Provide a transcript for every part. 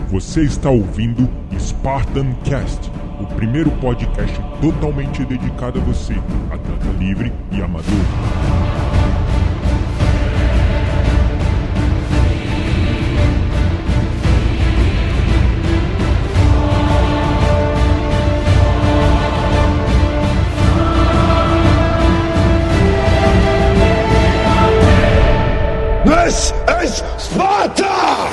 Você está ouvindo Spartan Cast, o primeiro podcast totalmente dedicado a você, atleta livre e amador. This is Sparta!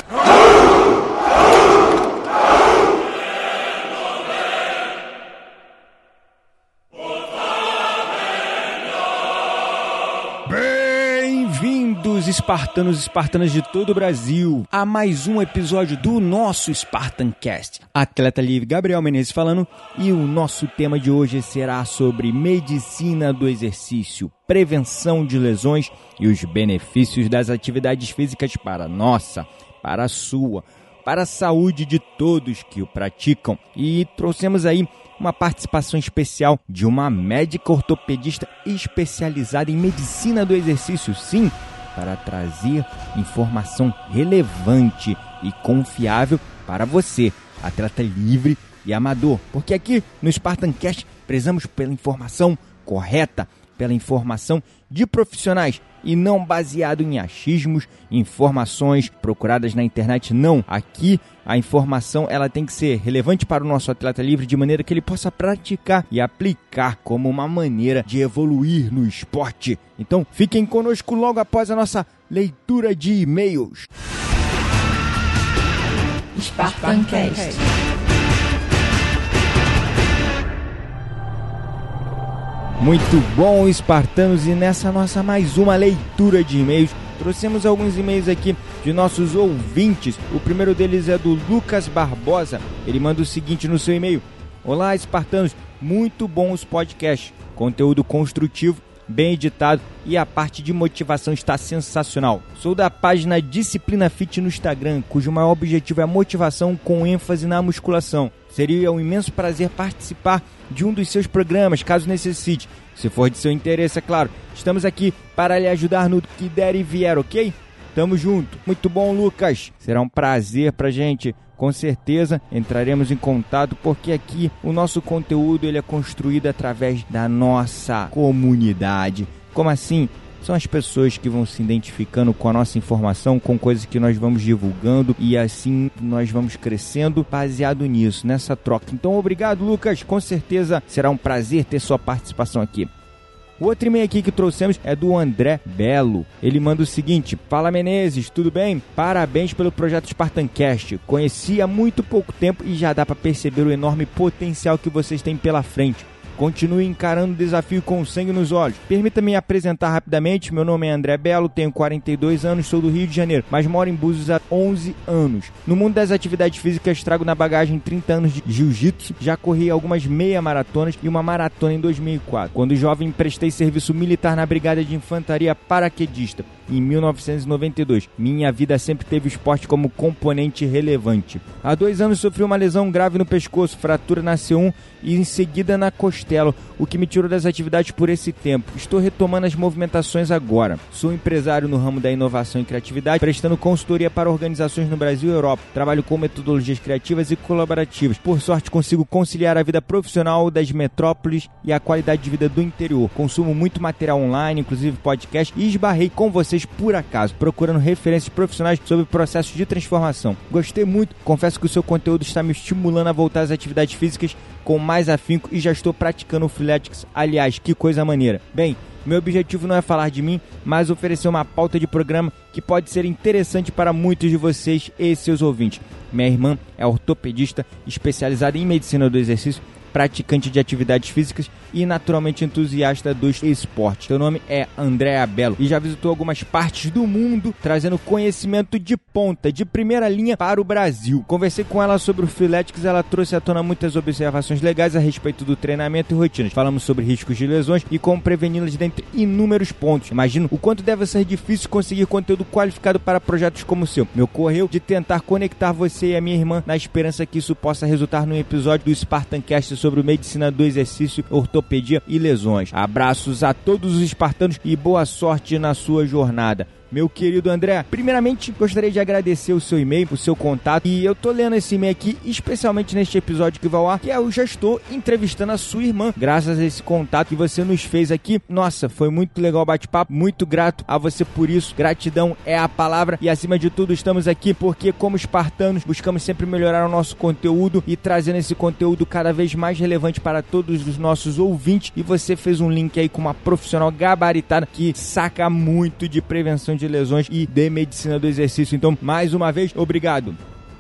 Bem-vindos, espartanos e espartanas de todo o Brasil, a mais um episódio do nosso Spartan Cast. Atleta livre Gabriel Menezes falando, e o nosso tema de hoje será sobre medicina do exercício, prevenção de lesões e os benefícios das atividades físicas para a nossa, para a sua, para a saúde de todos que o praticam. E trouxemos aí uma participação especial de uma médica ortopedista especializada em medicina do exercício, sim, para trazer informação relevante e confiável para você, atleta livre e amador. Porque aqui no Spartan Cast prezamos pela informação correta, pela informação de profissionais e não baseado em achismos, informações procuradas na internet, não. Aqui a informação ela tem que ser relevante para o nosso atleta livre de maneira que ele possa praticar e aplicar como uma maneira de evoluir no esporte. Então fiquem conosco logo após a nossa leitura de e-mails. Spartan Cast. Muito bom, espartanos, e nessa nossa mais uma leitura de e-mails, trouxemos alguns e-mails aqui de nossos ouvintes. O primeiro deles é do Lucas Barbosa. Ele manda o seguinte no seu e-mail: Olá, espartanos, muito bom os podcasts, conteúdo construtivo, bem editado e a parte de motivação está sensacional. Sou da página Disciplina Fit no Instagram, cujo maior objetivo é a motivação com ênfase na musculação. Seria um imenso prazer participar de um dos seus programas, caso necessite. Se for de seu interesse, é claro. Estamos aqui para lhe ajudar no que der e vier, ok? Tamo junto. Muito bom, Lucas. Será um prazer pra gente. Com certeza entraremos em contato, porque aqui o nosso conteúdo ele é construído através da nossa comunidade. Como assim? São as pessoas que vão se identificando com a nossa informação, com coisas que nós vamos divulgando, e assim nós vamos crescendo baseado nisso, nessa troca. Então obrigado, Lucas, com certeza será um prazer ter sua participação aqui. O outro e-mail aqui que trouxemos é do André Belo. Ele manda o seguinte: Fala, Menezes, tudo bem? Parabéns pelo projeto Spartan Cast. Conheci há muito pouco tempo e já dá para perceber o enorme potencial que vocês têm pela frente. Continue encarando o desafio com sangue nos olhos. Permita-me apresentar rapidamente. Meu nome é André Belo, tenho 42 anos, sou do Rio de Janeiro, mas moro em Búzios há 11 anos. No mundo das atividades físicas, trago na bagagem 30 anos de jiu-jitsu. Já corri algumas meia maratonas e uma maratona em 2004. Quando jovem, prestei serviço militar na Brigada de Infantaria Paraquedista em 1992. Minha vida sempre teve o esporte como componente relevante. Há 2 anos sofri uma lesão grave no pescoço, fratura na C1 e em seguida na costela, o que me tirou das atividades por esse tempo. Estou retomando as movimentações agora. Sou empresário no ramo da inovação e criatividade, prestando consultoria para organizações no Brasil e Europa. Trabalho com metodologias criativas e colaborativas. Por sorte, consigo conciliar a vida profissional das metrópoles e a qualidade de vida do interior. Consumo muito material online, inclusive podcast, e esbarrei com vocês por acaso, procurando referências profissionais sobre processos de transformação. Gostei muito, confesso que o seu conteúdo está me estimulando a voltar às atividades físicas com mais afinco e já estou praticando o Freeletics. Aliás, que coisa maneira. Bem, meu objetivo não é falar de mim, mas oferecer uma pauta de programa que pode ser interessante para muitos de vocês e seus ouvintes. Minha irmã é ortopedista especializada em medicina do exercício, praticante de atividades físicas e naturalmente entusiasta dos esportes. Seu nome é André Belo e já visitou algumas partes do mundo, trazendo conhecimento de ponta, de primeira linha para o Brasil. Conversei com ela sobre o Freeletics, ela trouxe à tona muitas observações legais a respeito do treinamento e rotinas. Falamos sobre riscos de lesões e como preveni-las dentre inúmeros pontos. Imagino o quanto deve ser difícil conseguir conteúdo qualificado para projetos como o seu. Me ocorreu de tentar conectar você e a minha irmã na esperança que isso possa resultar num episódio do Spartan Cast sobre medicina do exercício, ortopedia e lesões. Abraços a todos os espartanos e boa sorte na sua jornada. meu querido André. Primeiramente, gostaria de agradecer o seu e-mail, o seu contato. E eu tô lendo esse e-mail aqui, especialmente neste episódio que vai ao ar, que eu já estou entrevistando a sua irmã, graças a esse contato que você nos fez aqui. Nossa, foi muito legal o bate-papo, muito grato a você por isso. Gratidão é a palavra. E acima de tudo, estamos aqui porque, como espartanos, buscamos sempre melhorar o nosso conteúdo e trazendo esse conteúdo cada vez mais relevante para todos os nossos ouvintes. E você fez um link aí com uma profissional gabaritada que saca muito de prevenção de lesões e de medicina do exercício. Então, mais uma vez, obrigado.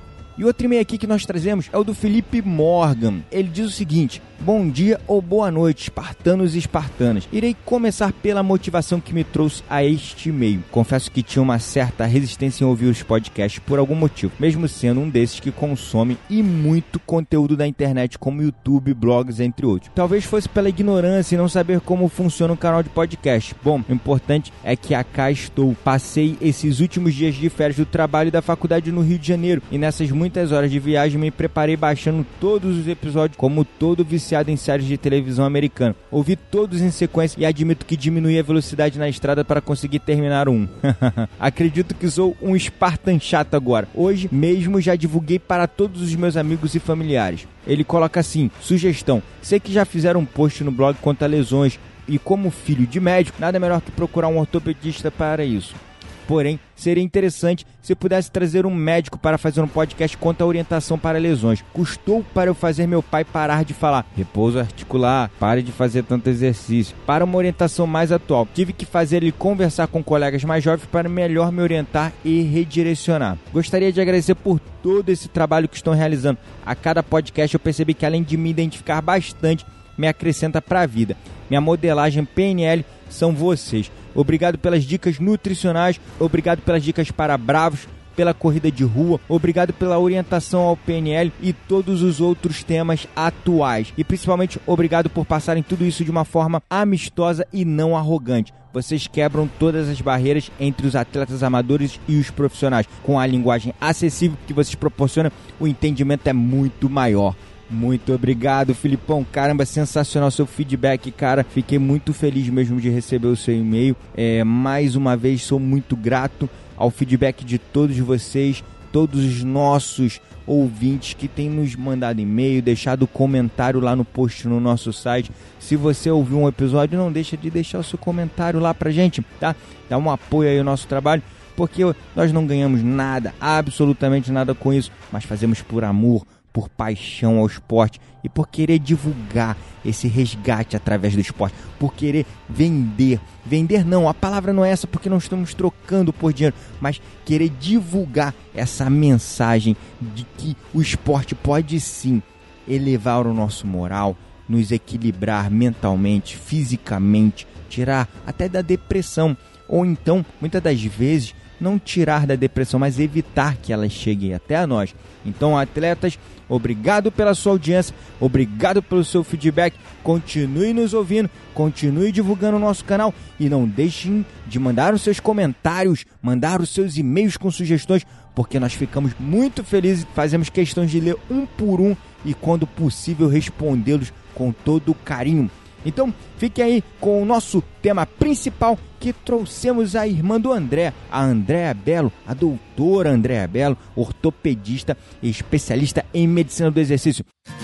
E outro e-mail aqui que nós trazemos é o do Felipe Morgan. Ele diz o seguinte: bom dia ou boa noite, espartanos e espartanas. Irei começar pela motivação que me trouxe a este e-mail. Confesso que tinha uma certa resistência em ouvir os podcasts por algum motivo, mesmo sendo um desses que consome e muito conteúdo da internet como YouTube, blogs, entre outros. Talvez fosse pela ignorância e não saber como funciona um canal de podcast. Bom, o importante é que cá estou. Passei esses últimos dias de férias do trabalho e da faculdade no Rio de Janeiro, e nessas muitas horas de viagem me preparei baixando todos os episódios como todo viciado em séries de televisão americana. Ouvi todos em sequência e admito que diminui a velocidade na estrada para conseguir terminar um. Acredito que sou um Spartan chato agora. Hoje mesmo já divulguei para todos os meus amigos e familiares. Ele coloca assim: sugestão, sei que já fizeram um post no blog quanto a lesões e como filho de médico, nada melhor que procurar um ortopedista para isso. Porém, seria interessante se pudesse trazer um médico para fazer um podcast quanto à orientação para lesões. Custou para eu fazer meu pai parar de falar repouso articular, pare de fazer tanto exercício, para uma orientação mais atual. Tive que fazer ele conversar com colegas mais jovens para melhor me orientar e redirecionar. Gostaria de agradecer por todo esse trabalho que estão realizando. A cada podcast eu percebi que, além de me identificar bastante, me acrescenta para a vida. Minha modelagem PNL são vocês. Obrigado pelas dicas nutricionais, obrigado pelas dicas para bravos, pela corrida de rua, obrigado pela orientação ao PNL e todos os outros temas atuais. E principalmente obrigado por passarem tudo isso de uma forma amistosa e não arrogante. Vocês quebram todas as barreiras entre os atletas amadores e os profissionais. Com a linguagem acessível que vocês proporcionam, o entendimento é muito maior. Muito obrigado, Filipão. Caramba, sensacional seu feedback, cara. Fiquei muito feliz mesmo de receber o seu e-mail. Mais uma vez, sou muito grato ao feedback de todos vocês, todos os nossos ouvintes que têm nos mandado e-mail, deixado comentário lá no post no nosso site. Se você ouviu um episódio, não deixa de deixar o seu comentário lá pra gente, tá? Dá um apoio aí ao nosso trabalho, porque nós não ganhamos nada, absolutamente nada com isso, mas fazemos por amor, por paixão ao esporte e por querer divulgar esse resgate através do esporte, por querer vender não, a palavra não é essa, porque não estamos trocando por dinheiro, mas querer divulgar essa mensagem de que o esporte pode sim elevar o nosso moral, nos equilibrar mentalmente, fisicamente, tirar até da depressão, ou então, muitas das vezes, não tirar da depressão, mas evitar que ela chegue até a nós. Então, atletas, obrigado pela sua audiência, obrigado pelo seu feedback, continue nos ouvindo, continue divulgando o nosso canal e não deixem de mandar os seus comentários, mandar os seus e-mails com sugestões, porque nós ficamos muito felizes, fazemos questão de ler um por um e, quando possível, respondê-los com todo carinho. Então, fique aí com o nosso tema principal, que trouxemos a irmã do André, a Andréa Bello, a doutora Andréa Bello, ortopedista e especialista em medicina do exercício.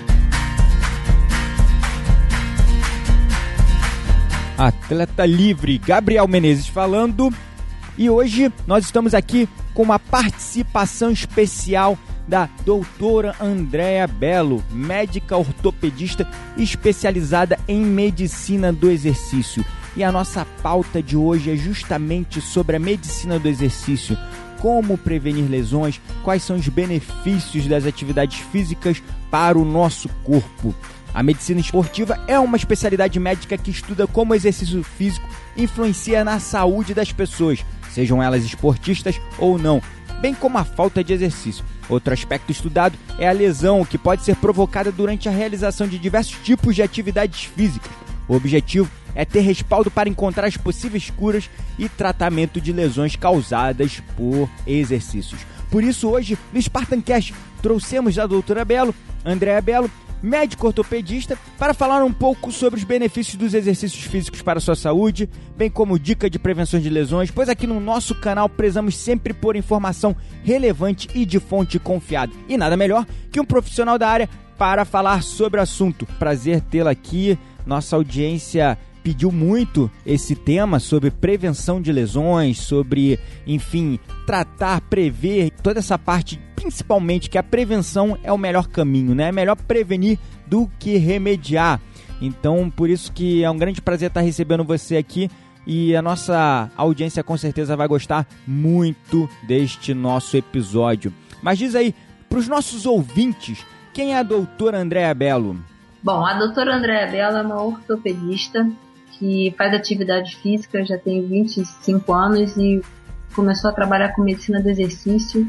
Atleta livre, Gabriel Menezes falando. E hoje nós estamos aqui com uma participação especial da doutora Andréa Bello, médica ortopedista especializada em medicina do exercício. E a nossa pauta de hoje é justamente sobre a medicina do exercício, como prevenir lesões, quais são os benefícios das atividades físicas para o nosso corpo. A medicina esportiva é uma especialidade médica que estuda como o exercício físico influencia na saúde das pessoas, sejam elas esportistas ou não, bem como a falta de exercício. Outro aspecto estudado é a lesão, que pode ser provocada durante a realização de diversos tipos de atividades físicas. O objetivo é ter respaldo para encontrar as possíveis curas e tratamento de lesões causadas por exercícios. Por isso, hoje, no Spartan Cast, trouxemos a doutora Bello, Andréa Bello, médico ortopedista, para falar um pouco sobre os benefícios dos exercícios físicos para a sua saúde, bem como dica de prevenção de lesões, pois aqui no nosso canal prezamos sempre por informação relevante e de fonte confiável. E nada melhor que um profissional da área para falar sobre o assunto. Prazer tê-la aqui. Nossa audiência pediu muito esse tema sobre prevenção de lesões, sobre, enfim, tratar, prever, toda essa parte, principalmente que a prevenção é o melhor caminho, né? É melhor prevenir do que remediar. Então, por isso que é um grande prazer estar recebendo você aqui e a nossa audiência com certeza vai gostar muito deste nosso episódio. Mas diz aí, para os nossos ouvintes, quem é a doutora Andréa Bello? Bom, a doutora Andréa Bello é uma ortopedista que faz atividade física, já tem 25 anos e começou a trabalhar com medicina do exercício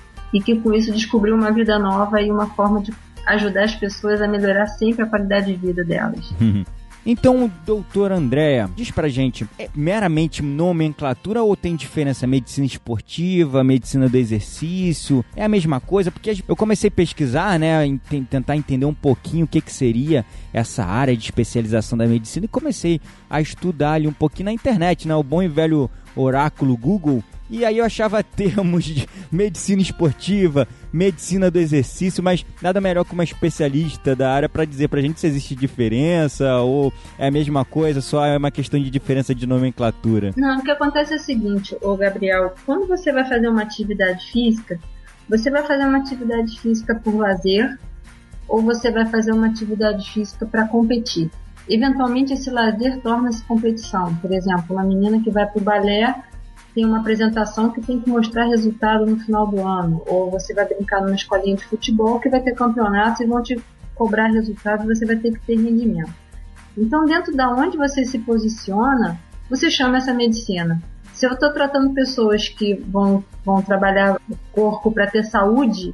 e que com isso descobriu uma vida nova e uma forma de ajudar as pessoas a melhorar sempre a qualidade de vida delas. Então, doutora Andréa, diz pra gente, é meramente nomenclatura ou tem diferença? Medicina esportiva, medicina do exercício, é a mesma coisa? Porque eu comecei a pesquisar, né, tentar entender um pouquinho o que seria essa área de especialização da medicina e comecei a estudar ali um pouquinho na internet, né, o bom e velho oráculo Google. E aí eu achava termos de medicina esportiva, medicina do exercício, mas nada melhor que uma especialista da área para dizer pra gente se existe diferença ou é a mesma coisa, só é uma questão de diferença de nomenclatura. Não, o que acontece é o seguinte, Gabriel, quando você vai fazer uma atividade física, você vai fazer uma atividade física por lazer ou você vai fazer uma atividade física para competir. Eventualmente esse lazer torna-se competição. Por exemplo, uma menina que vai pro balé tem uma apresentação que tem que mostrar resultado no final do ano, ou você vai brincar numa escolinha de futebol que vai ter campeonatos e vão te cobrar resultado e você vai ter que ter rendimento. Então, dentro da onde você se posiciona, você chama essa medicina. Se eu estou tratando pessoas que vão trabalhar o corpo para ter saúde,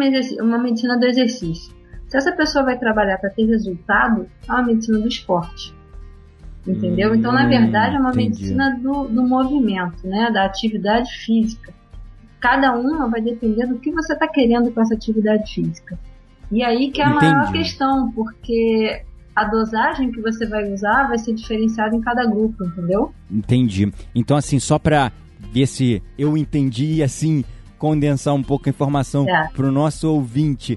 é uma medicina do exercício. Se essa pessoa vai trabalhar para ter resultado, é uma medicina do esporte. Entendeu? Então, na verdade, é uma medicina do movimento, né? Da atividade física. Cada uma vai depender do que você está querendo com essa atividade física. E aí que é a maior questão, porque a dosagem que você vai usar vai ser diferenciada em cada grupo, entendeu? Entendi. Então, assim, só para ver se eu entendi e, assim, condensar um pouco a informação para o nosso ouvinte.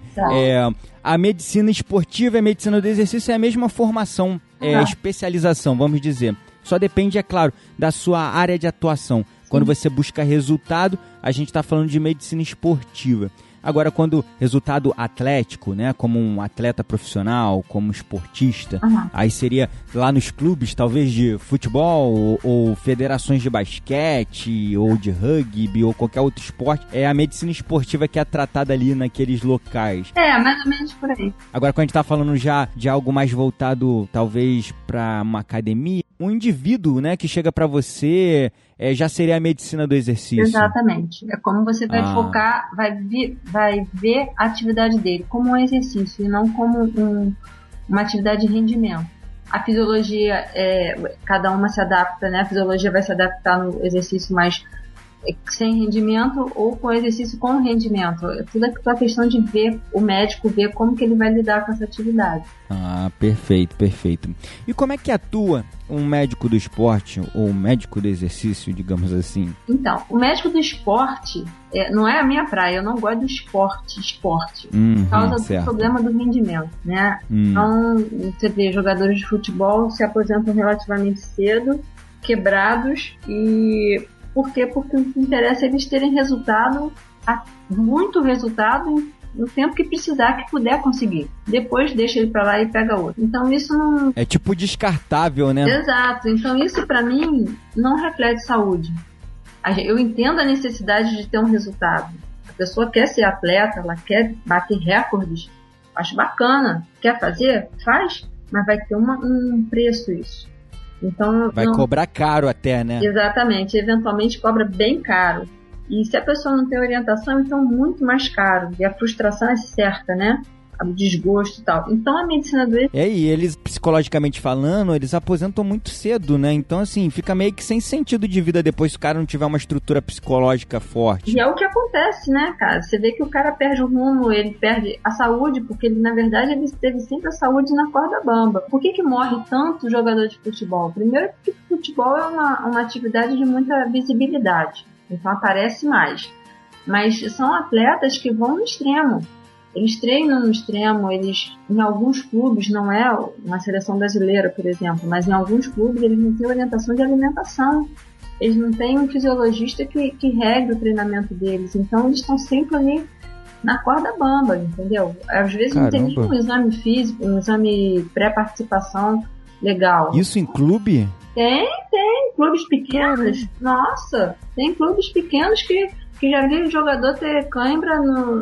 A medicina esportiva e a medicina do exercício é a mesma formação, especialização, vamos dizer. Só depende, é claro, da sua área de atuação. Quando você busca resultado, a gente está falando de medicina esportiva. Agora, quando resultado atlético, né, como um atleta profissional, como esportista, aí seria lá nos clubes, talvez de futebol ou federações de basquete ou de rugby ou qualquer outro esporte, é a medicina esportiva que é tratada ali naqueles locais. É, mais ou menos por aí. Agora, quando a gente tá falando já de algo mais voltado, talvez, para uma academia, um indivíduo, né, que chega para você, já seria a medicina do exercício. Exatamente. É como você vai focar, vai ver a atividade dele como um exercício e não como uma atividade de rendimento. A fisiologia, cada uma se adapta, né? A fisiologia vai se adaptar no exercício mais sem rendimento ou com exercício com rendimento. Tudo é a questão de ver, o médico ver como que ele vai lidar com essa atividade. Perfeito, perfeito. E como é que atua um médico do esporte ou um médico do exercício, digamos assim? Então, o médico do esporte não é a minha praia, eu não gosto do esporte, por causa do problema do rendimento, né? Então, você vê, jogadores de futebol se aposentam relativamente cedo, quebrados e... Por quê? Porque o que interessa é eles terem resultado, muito resultado, no tempo que precisar, que puder conseguir. Depois deixa ele pra lá e pega outro. Então isso não... É tipo descartável, né? Exato. Então isso pra mim não reflete saúde. Eu entendo a necessidade de ter um resultado. A pessoa quer ser atleta, ela quer bater recordes. Acho bacana. Quer fazer? Faz. Mas vai ter um preço isso. Então, vai cobrar caro até, né? Exatamente, eventualmente cobra bem caro. E se a pessoa não tem orientação, então muito mais caro. E a frustração é certa, né? o desgosto e tal. Então a medicina do exercício... E eles, psicologicamente falando, eles aposentam muito cedo, né? Então, assim, fica meio que sem sentido de vida depois se o cara não tiver uma estrutura psicológica forte. E é o que acontece, né, cara? Você vê que o cara perde o rumo, ele perde a saúde, porque ele, na verdade, ele teve sempre a saúde na corda bamba. Por que morre tanto jogador de futebol? Primeiro porque futebol é uma atividade de muita visibilidade, então aparece mais. Mas são atletas que vão no extremo. Eles treinam no extremo, eles, em alguns clubes, não é uma seleção brasileira, por exemplo, mas em alguns clubes eles não têm orientação de alimentação. Eles não têm um fisiologista que regue o treinamento deles. Então eles estão sempre ali na corda bamba, entendeu? Às vezes não tem nenhum exame físico, um exame pré-participação legal. Isso em clube? Tem clubes pequenos. Nossa, tem clubes pequenos que já vi o jogador ter cãibra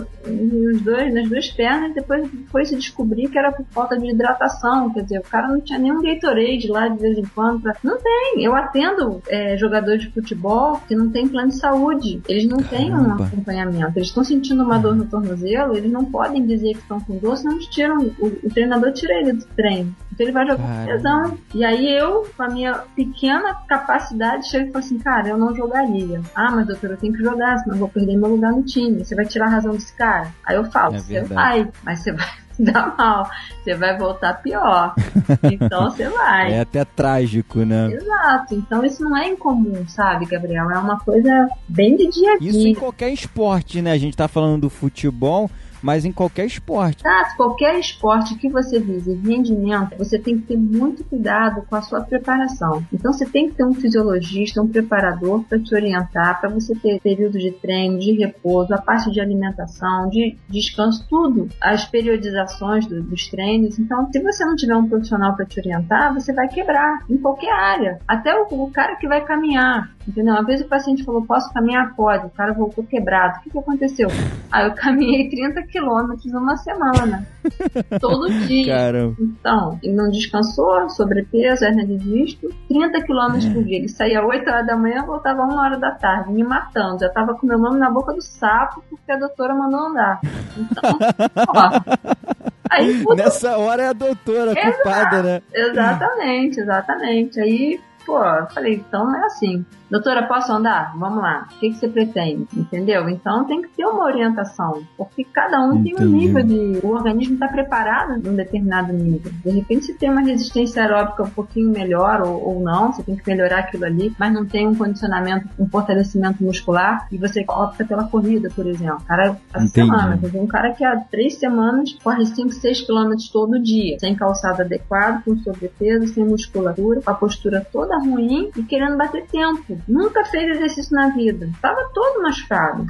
nas duas pernas e depois foi se descobrir que era por falta de hidratação. Quer dizer, o cara não tinha nenhum Gatorade lá de vez em quando. Não tem. Eu atendo jogadores de futebol que não tem plano de saúde. Eles não têm um acompanhamento. Eles estão sentindo uma dor no tornozelo, eles não podem dizer que estão com dor, senão eles tiram, o treinador tira ele do treino. Então ele vai jogar com lesão. E aí eu, com a minha pequena capacidade, chego e falo assim, cara, eu não jogaria. Ah, mas doutor, eu tenho que jogar, senão eu vou perder meu lugar no time. Você vai tirar a razão desse cara? Aí eu falo, você vai, mas você vai se dar mal. Você vai voltar pior. Então você vai. É até trágico, né? Exato. Então isso não é incomum, sabe, Gabriel? É uma coisa bem de dia a dia. Isso em qualquer esporte, né? A gente tá falando do futebol, mas em qualquer esporte. Qualquer esporte que você vise rendimento, você tem que ter muito cuidado com a sua preparação. Então você tem que ter um fisiologista, um preparador para te orientar, para você ter período de treino, de repouso, a parte de alimentação, de descanso, tudo, as periodizações dos treinos. Então, se você não tiver um profissional para te orientar, você vai quebrar em qualquer área. Até o cara que vai caminhar, entendeu? Uma vez o paciente falou, posso caminhar? Pode. O cara voltou quebrado. O que aconteceu? Eu caminhei 30 quilômetros numa semana. Todo dia. Caramba. Então, ele não descansou, sobrepeso, hernia de disco, 30 quilômetros por dia. Ele saía 8 horas da manhã, voltava 1 hora da tarde, me matando. Já tava com meu nome na boca do sapo, porque a doutora mandou andar. Então, aí, nessa hora é a doutora culpada, né? Exatamente. Aí, eu falei, então não é assim. Doutora, posso andar? Vamos lá. O que você pretende? Entendeu? Então tem que ter uma orientação, porque cada um tem um nível o organismo está preparado num determinado nível. De repente você tem uma resistência aeróbica um pouquinho melhor ou não, você tem que melhorar aquilo ali, mas não tem um condicionamento, um fortalecimento muscular e você opta pela corrida, por exemplo. Cara, a semana, quer dizer, um cara que há 3 semanas corre 5, 6 quilômetros todo dia, sem calçado adequado, com sobrepeso, sem musculatura, com a postura toda ruim e querendo bater tempo. Nunca fez exercício na vida. Tava todo machucado.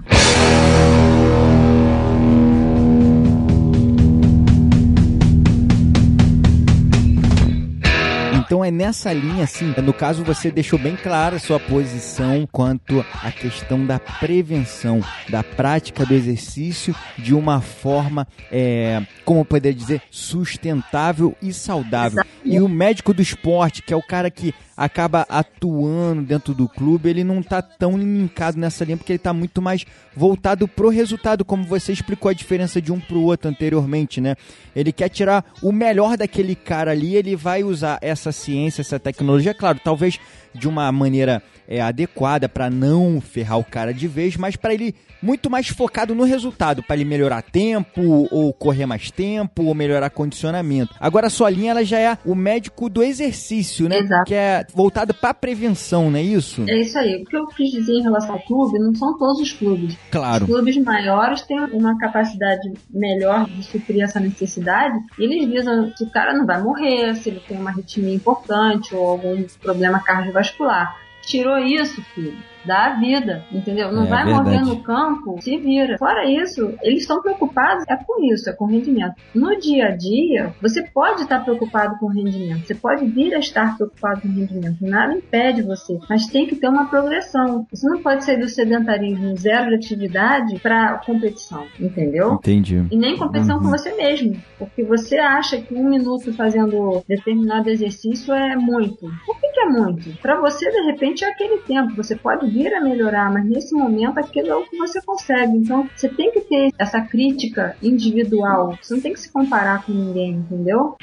Então é nessa linha, assim, no caso você deixou bem clara a sua posição quanto à questão da prevenção, da prática do exercício de uma forma, como eu poderia dizer, sustentável e saudável. Exato. E o médico do esporte, que é o cara que acaba atuando dentro do clube, ele não tá tão linkado nessa linha, porque ele tá muito mais voltado pro resultado, como você explicou a diferença de um pro outro anteriormente, né? Ele quer tirar o melhor daquele cara ali, ele vai usar essa ciência, essa tecnologia, claro, talvez de uma maneira adequada para não ferrar o cara de vez, mas para ele muito mais focado no resultado, para ele melhorar tempo, ou correr mais tempo, ou melhorar condicionamento. Agora a sua linha ela já é o médico do exercício, né? Exato. Que é voltado para prevenção, não é isso? É isso aí. O que eu quis dizer em relação ao clube, não são todos os clubes. Claro. Os clubes maiores têm uma capacidade melhor de suprir essa necessidade, e eles visam se o cara não vai morrer, se ele tem uma arritmia importante ou algum problema cardiovascular. Tirou isso, filho, dá a vida, entendeu? Não vai morrer no campo, se vira. Fora isso, eles estão preocupados com isso, com rendimento. No dia a dia, você pode estar preocupado com rendimento, você pode vir a estar preocupado com rendimento, nada impede você, mas tem que ter uma progressão. Você não pode sair do sedentarismo, zero de atividade, para competição, entendeu? Entendi. E nem competição com você mesmo, porque você acha que 1 minuto fazendo determinado exercício é muito. Por que é muito? Para você, de repente, é aquele tempo. Você pode vir a melhorar, mas nesse momento aquilo é o que você consegue. Então você tem que ter essa crítica individual, você não tem que se comparar com ninguém, entendeu?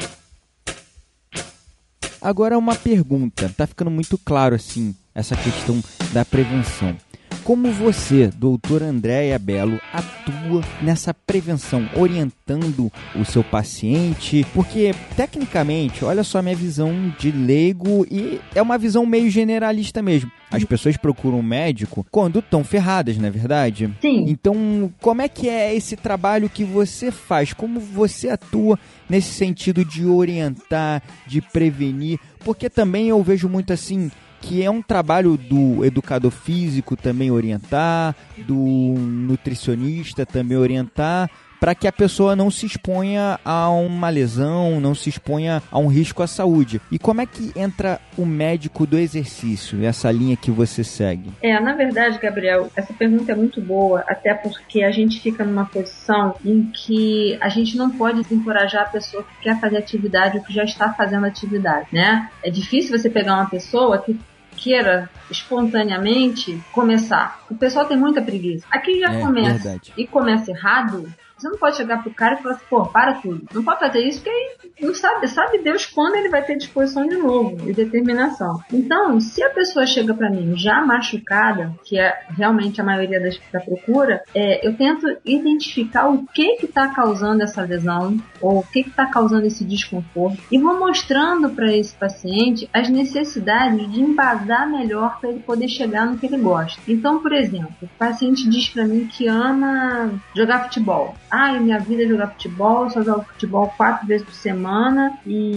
Agora uma pergunta, tá ficando muito claro assim, essa questão da prevenção. Como você, doutora Andréia Bello, atua nessa prevenção, orientando o seu paciente? Porque, tecnicamente, olha só a minha visão de leigo, e é uma visão meio generalista mesmo. As pessoas procuram um médico quando estão ferradas, não é verdade? Sim. Então, como é que é esse trabalho que você faz? Como você atua nesse sentido de orientar, de prevenir? Porque também eu vejo muito assim, que é um trabalho do educador físico também orientar, do nutricionista também orientar, para que a pessoa não se exponha a uma lesão, não se exponha a um risco à saúde. E como é que entra o médico do exercício, essa linha que você segue? Na verdade, Gabriel, essa pergunta é muito boa, até porque a gente fica numa posição em que a gente não pode encorajar a pessoa que quer fazer atividade ou que já está fazendo atividade, né? É difícil você pegar uma pessoa que queira espontaneamente começar. O pessoal tem muita preguiça. Aqui já começa verdade. E começa errado. Você não pode chegar pro cara e falar assim, pô, para tudo. Não pode fazer isso porque aí não sabe Deus quando ele vai ter disposição de novo e determinação. Então, se a pessoa chega pra mim já machucada, que é realmente a maioria da procura, eu tento identificar o que tá causando essa lesão ou o que tá causando esse desconforto e vou mostrando para esse paciente as necessidades de embasar melhor para ele poder chegar no que ele gosta. Então, por exemplo, o paciente diz pra mim que ama jogar futebol. Minha vida é jogar futebol, eu só jogo futebol 4 vezes por semana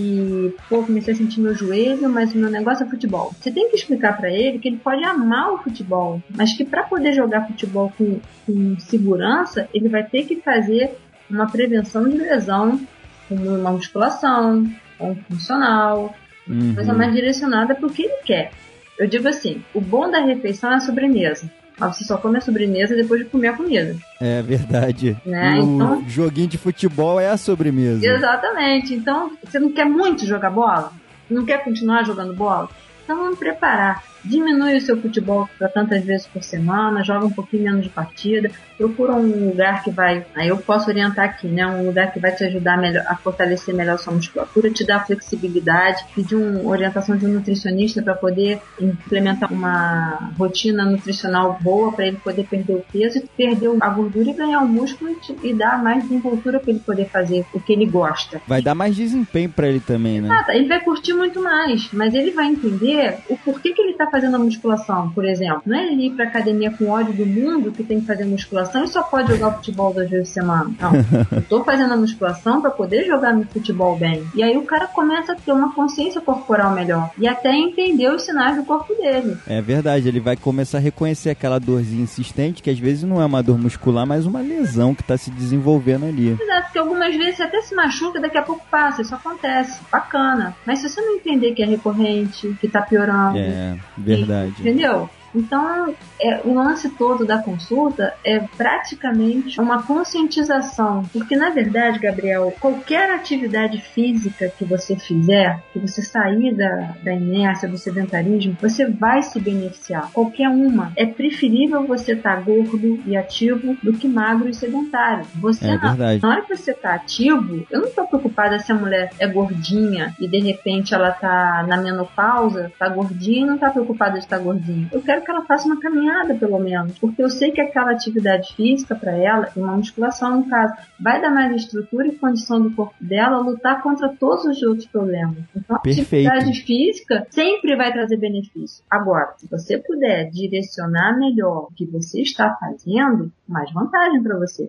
e, comecei a sentir meu joelho, mas o meu negócio é futebol. Você tem que explicar pra ele que ele pode amar o futebol, mas que pra poder jogar futebol com segurança, ele vai ter que fazer uma prevenção de lesão, como uma musculação, ou um funcional, coisa mais direcionada pro que ele quer. Eu digo assim, o bom da refeição é a sobremesa. Mas você só come a sobremesa depois de comer a comida. É verdade. Né? Então, joguinho de futebol é a sobremesa. Exatamente. Então, você não quer muito jogar bola? Não quer continuar jogando bola? Então, vamos preparar. Diminui o seu futebol para tantas vezes por semana, joga um pouquinho menos de partida, procura um lugar que vai, aí eu posso orientar aqui, né, um lugar que vai te ajudar a fortalecer melhor a sua musculatura, te dar flexibilidade, pedir uma orientação de um nutricionista para poder implementar uma rotina nutricional boa para ele poder perder o peso, perder a gordura e ganhar o músculo e dar mais desenvoltura para ele poder fazer o que ele gosta. Vai dar mais desempenho para ele também, né? Ele vai curtir muito mais, mas ele vai entender o porquê que ele está fazendo a musculação, por exemplo. Não é ele ir pra academia com ódio do mundo que tem que fazer musculação e só pode jogar futebol 2 vezes por semana. Não. Eu tô fazendo a musculação pra poder jogar no futebol bem. E aí o cara começa a ter uma consciência corporal melhor e até entender os sinais do corpo dele. É verdade, ele vai começar a reconhecer aquela dorzinha insistente, que às vezes não é uma dor muscular, mas uma lesão que tá se desenvolvendo ali. Exato, porque algumas vezes você até se machuca, daqui a pouco passa, isso acontece. Bacana. Mas se você não entender que é recorrente, que tá piorando... Verdade. Entendeu? Então, o lance todo da consulta é praticamente uma conscientização. Porque, na verdade, Gabriel, qualquer atividade física que você fizer, que você sair da inércia, do sedentarismo, você vai se beneficiar. Qualquer uma. É preferível você estar gordo e ativo do que magro e sedentário. Verdade. Na hora que você está ativo, eu não estou preocupada se a mulher é gordinha e, de repente, ela está na menopausa, está gordinha e não está preocupada de estar gordinha. Eu quero que ela faça uma caminhada, pelo menos, porque eu sei que aquela atividade física para ela, e uma musculação no caso, vai dar mais estrutura e condição do corpo dela lutar contra todos os outros problemas. Então, a atividade física sempre vai trazer benefício. Agora, se você puder direcionar melhor o que você está fazendo, mais vantagem para você.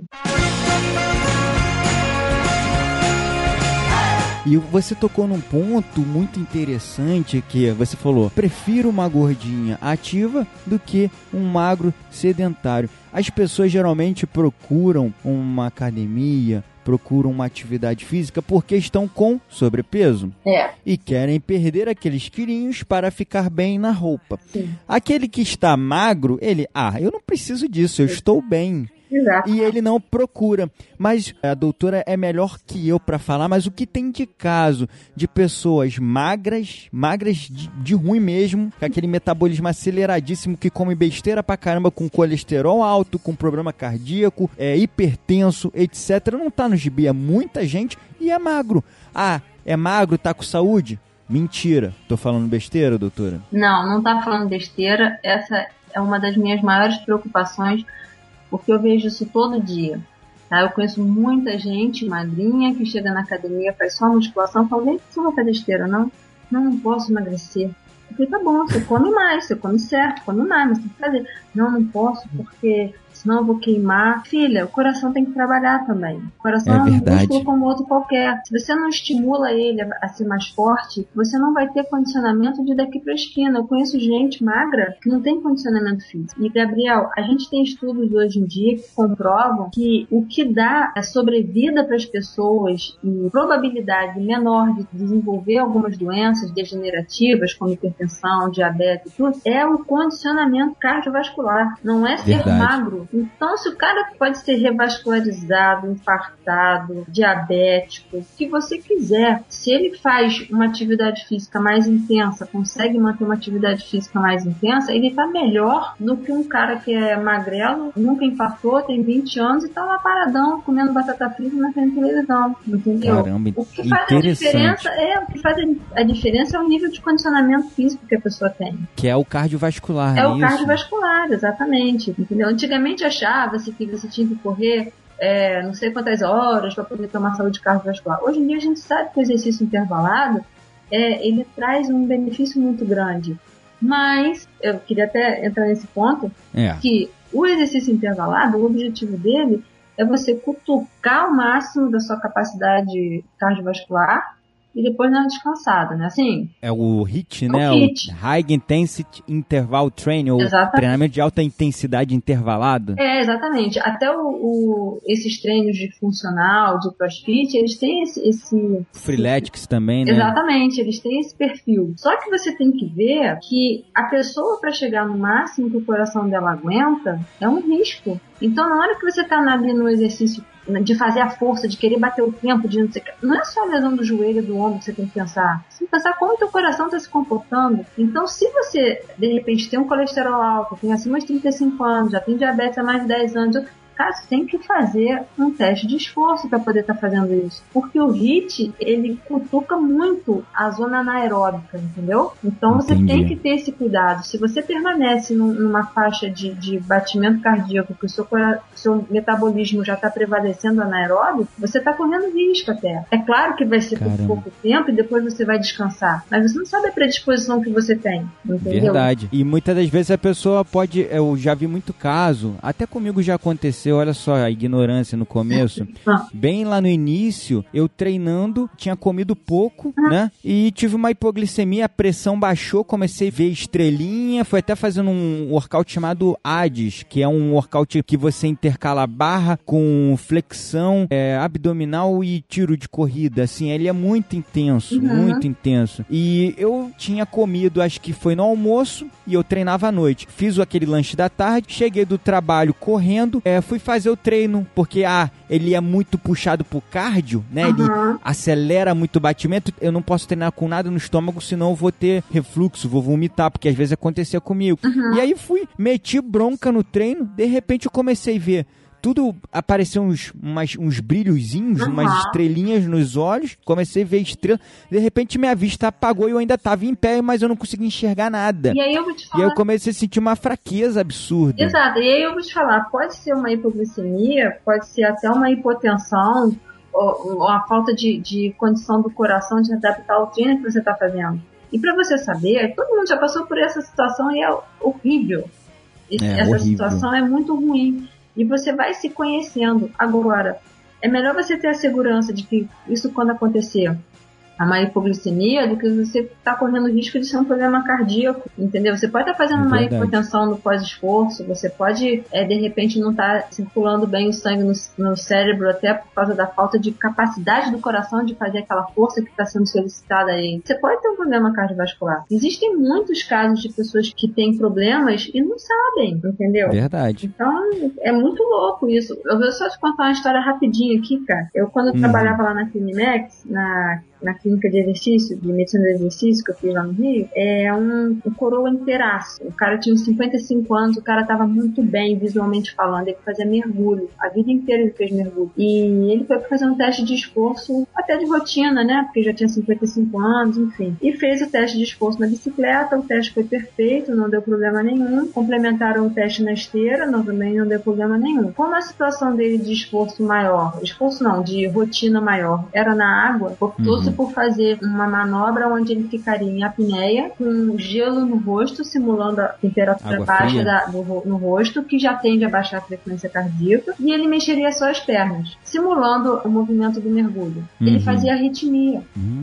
E você tocou num ponto muito interessante que você falou, prefiro uma gordinha ativa do que um magro sedentário. As pessoas geralmente procuram uma academia, procuram uma atividade física porque estão com sobrepeso. E querem perder aqueles quilinhos para ficar bem na roupa. Sim. Aquele que está magro, eu não preciso disso, eu estou bem. Exato. E ele não procura. Mas a doutora é melhor que eu para falar, mas o que tem de caso de pessoas magras de ruim mesmo, com aquele metabolismo aceleradíssimo, que come besteira pra caramba, com colesterol alto, com problema cardíaco, hipertenso, etc. Não tá no gibi, é muita gente e é magro. Ah, é magro, tá com saúde? Mentira. Tô falando besteira, doutora? Não tá falando besteira. Essa é uma das minhas maiores preocupações, porque eu vejo isso todo dia. Tá? Eu conheço muita gente magrinha que chega na academia, faz só musculação, fala, gente, você não vai fazer esteira, não? Não posso emagrecer. Eu falei, tá bom, você come mais, você come certo, come mais, mas tem que fazer. Não posso, porque senão eu vou queimar. Filha, o coração tem que trabalhar também. O coração é um músculo como outro qualquer. Se você não estimula ele a ser mais forte, você não vai ter condicionamento de daqui pra esquina. Eu conheço gente magra que não tem condicionamento físico. E, Gabriel, a gente tem estudos hoje em dia que comprovam que o que dá a sobrevida para as pessoas e probabilidade menor de desenvolver algumas doenças degenerativas, como hipertensão, diabetes e tudo, é o condicionamento cardiovascular. Não é ser magro. Então, se o cara pode ser revascularizado, infartado, diabético, o que você quiser, se ele faz uma atividade física mais intensa, consegue manter uma atividade física mais intensa, ele está melhor do que um cara que é magrelo, nunca infartou, tem 20 anos e está lá paradão, comendo batata frita na frente da televisão, entendeu? Caramba, o que faz a diferença é o nível de condicionamento físico que a pessoa tem. Que é o cardiovascular, o cardiovascular, exatamente, entendeu? Antigamente achava-se que você tinha que correr não sei quantas horas para poder ter uma saúde cardiovascular. Hoje em dia a gente sabe que o exercício intervalado ele traz um benefício muito grande. Mas eu queria até entrar nesse ponto que o exercício intervalado, o objetivo dele é você cutucar o máximo da sua capacidade cardiovascular e depois dar uma descansada, né? Assim, é o HIIT, né? O High Intensity Interval Training, ou treinamento de alta intensidade intervalado. Exatamente. Até esses treinos de funcional, de crossfit, eles têm esse Freeletics também, né? Exatamente, eles têm esse perfil. Só que você tem que ver que a pessoa, para chegar no máximo que o coração dela aguenta, é um risco. Então, na hora que você está ali no exercício de fazer a força, de querer bater o tempo, de não sei o que, não é só a lesão do joelho, do ombro que você tem que pensar. Você tem que pensar como o teu coração está se comportando. Então, se você, de repente, tem um colesterol alto, tem acima de 35 anos, já tem diabetes há mais de 10 anos, cara, você tem que fazer um teste de esforço para poder estar fazendo isso. Porque o HIIT, ele cutuca muito a zona anaeróbica, entendeu? Então você tem que ter esse cuidado. Se você permanece numa faixa de batimento cardíaco, que o seu metabolismo já está prevalecendo anaeróbico, você está correndo risco até. É claro que vai ser por pouco tempo e depois você vai descansar. Mas você não sabe a predisposição que você tem, entendeu? Verdade. E muitas das vezes a pessoa pode... Eu já vi muito caso, até comigo já aconteceu. Olha só a ignorância no começo. Bem lá no início, eu treinando, tinha comido pouco, né? E tive uma hipoglicemia, a pressão baixou, comecei a ver estrelinha, fui até fazendo um workout chamado ADES, que é um workout que você intercala barra com flexão abdominal e tiro de corrida, assim, ele é muito intenso, muito intenso. E eu tinha comido, acho que foi no almoço, e eu treinava à noite. Fiz aquele lanche da tarde, cheguei do trabalho correndo, fui fazer o treino, porque ele é muito puxado pro cardio, né? Ele acelera muito o batimento. Eu não posso treinar com nada no estômago, senão eu vou ter refluxo, vou vomitar, porque às vezes acontecia comigo. E aí meti bronca no treino, de repente eu comecei a ver tudo, apareceu uns brilhozinhos, umas estrelinhas nos olhos, comecei a ver estrela, de repente minha vista apagou e eu ainda tava em pé, mas eu não conseguia enxergar nada. E aí eu vou te falar... E aí eu comecei a sentir uma fraqueza absurda. Exato, e aí eu vou te falar, pode ser uma hipoglicemia, pode ser até uma hipotensão, ou a falta de condição do coração de adaptar ao treino que você tá fazendo. E pra você saber, todo mundo já passou por essa situação e é horrível. Essa horrível. Situação é muito ruim. E você vai se conhecendo. Agora, é melhor você ter a segurança de que isso, quando acontecer, uma hipoglicemia, do que você estar correndo o risco de ser um problema cardíaco, entendeu? Você pode estar fazendo uma hipotensão no pós-esforço, você pode, de repente, não estar circulando bem o sangue no cérebro, até por causa da falta de capacidade do coração de fazer aquela força que está sendo solicitada aí. Você pode ter um problema cardiovascular. Existem muitos casos de pessoas que têm problemas e não sabem, entendeu? Verdade. Então, é muito louco isso. Eu vou só te contar uma história rapidinho aqui, cara. Eu, quando eu trabalhava lá na Clinimex, na clínica de exercício, de medicina do exercício, que eu fiz lá no Rio, um coroa inteiraço. O cara tinha uns 55 anos, o cara tava muito bem visualmente falando, ele fazia mergulho. A vida inteira ele fez mergulho. E ele foi fazer um teste de esforço, até de rotina, né? Porque já tinha 55 anos, enfim. E fez o teste de esforço na bicicleta, o teste foi perfeito, não deu problema nenhum. Complementaram o teste na esteira, também não deu problema nenhum. Como a situação dele de esforço maior, de rotina maior, era na água, optou-se por fazer uma manobra onde ele ficaria em apneia, com gelo no rosto, simulando a temperatura água baixa no rosto, que já tende a baixar a frequência cardíaca, e ele mexeria só as pernas, simulando o movimento do mergulho. Ele fazia arritmia.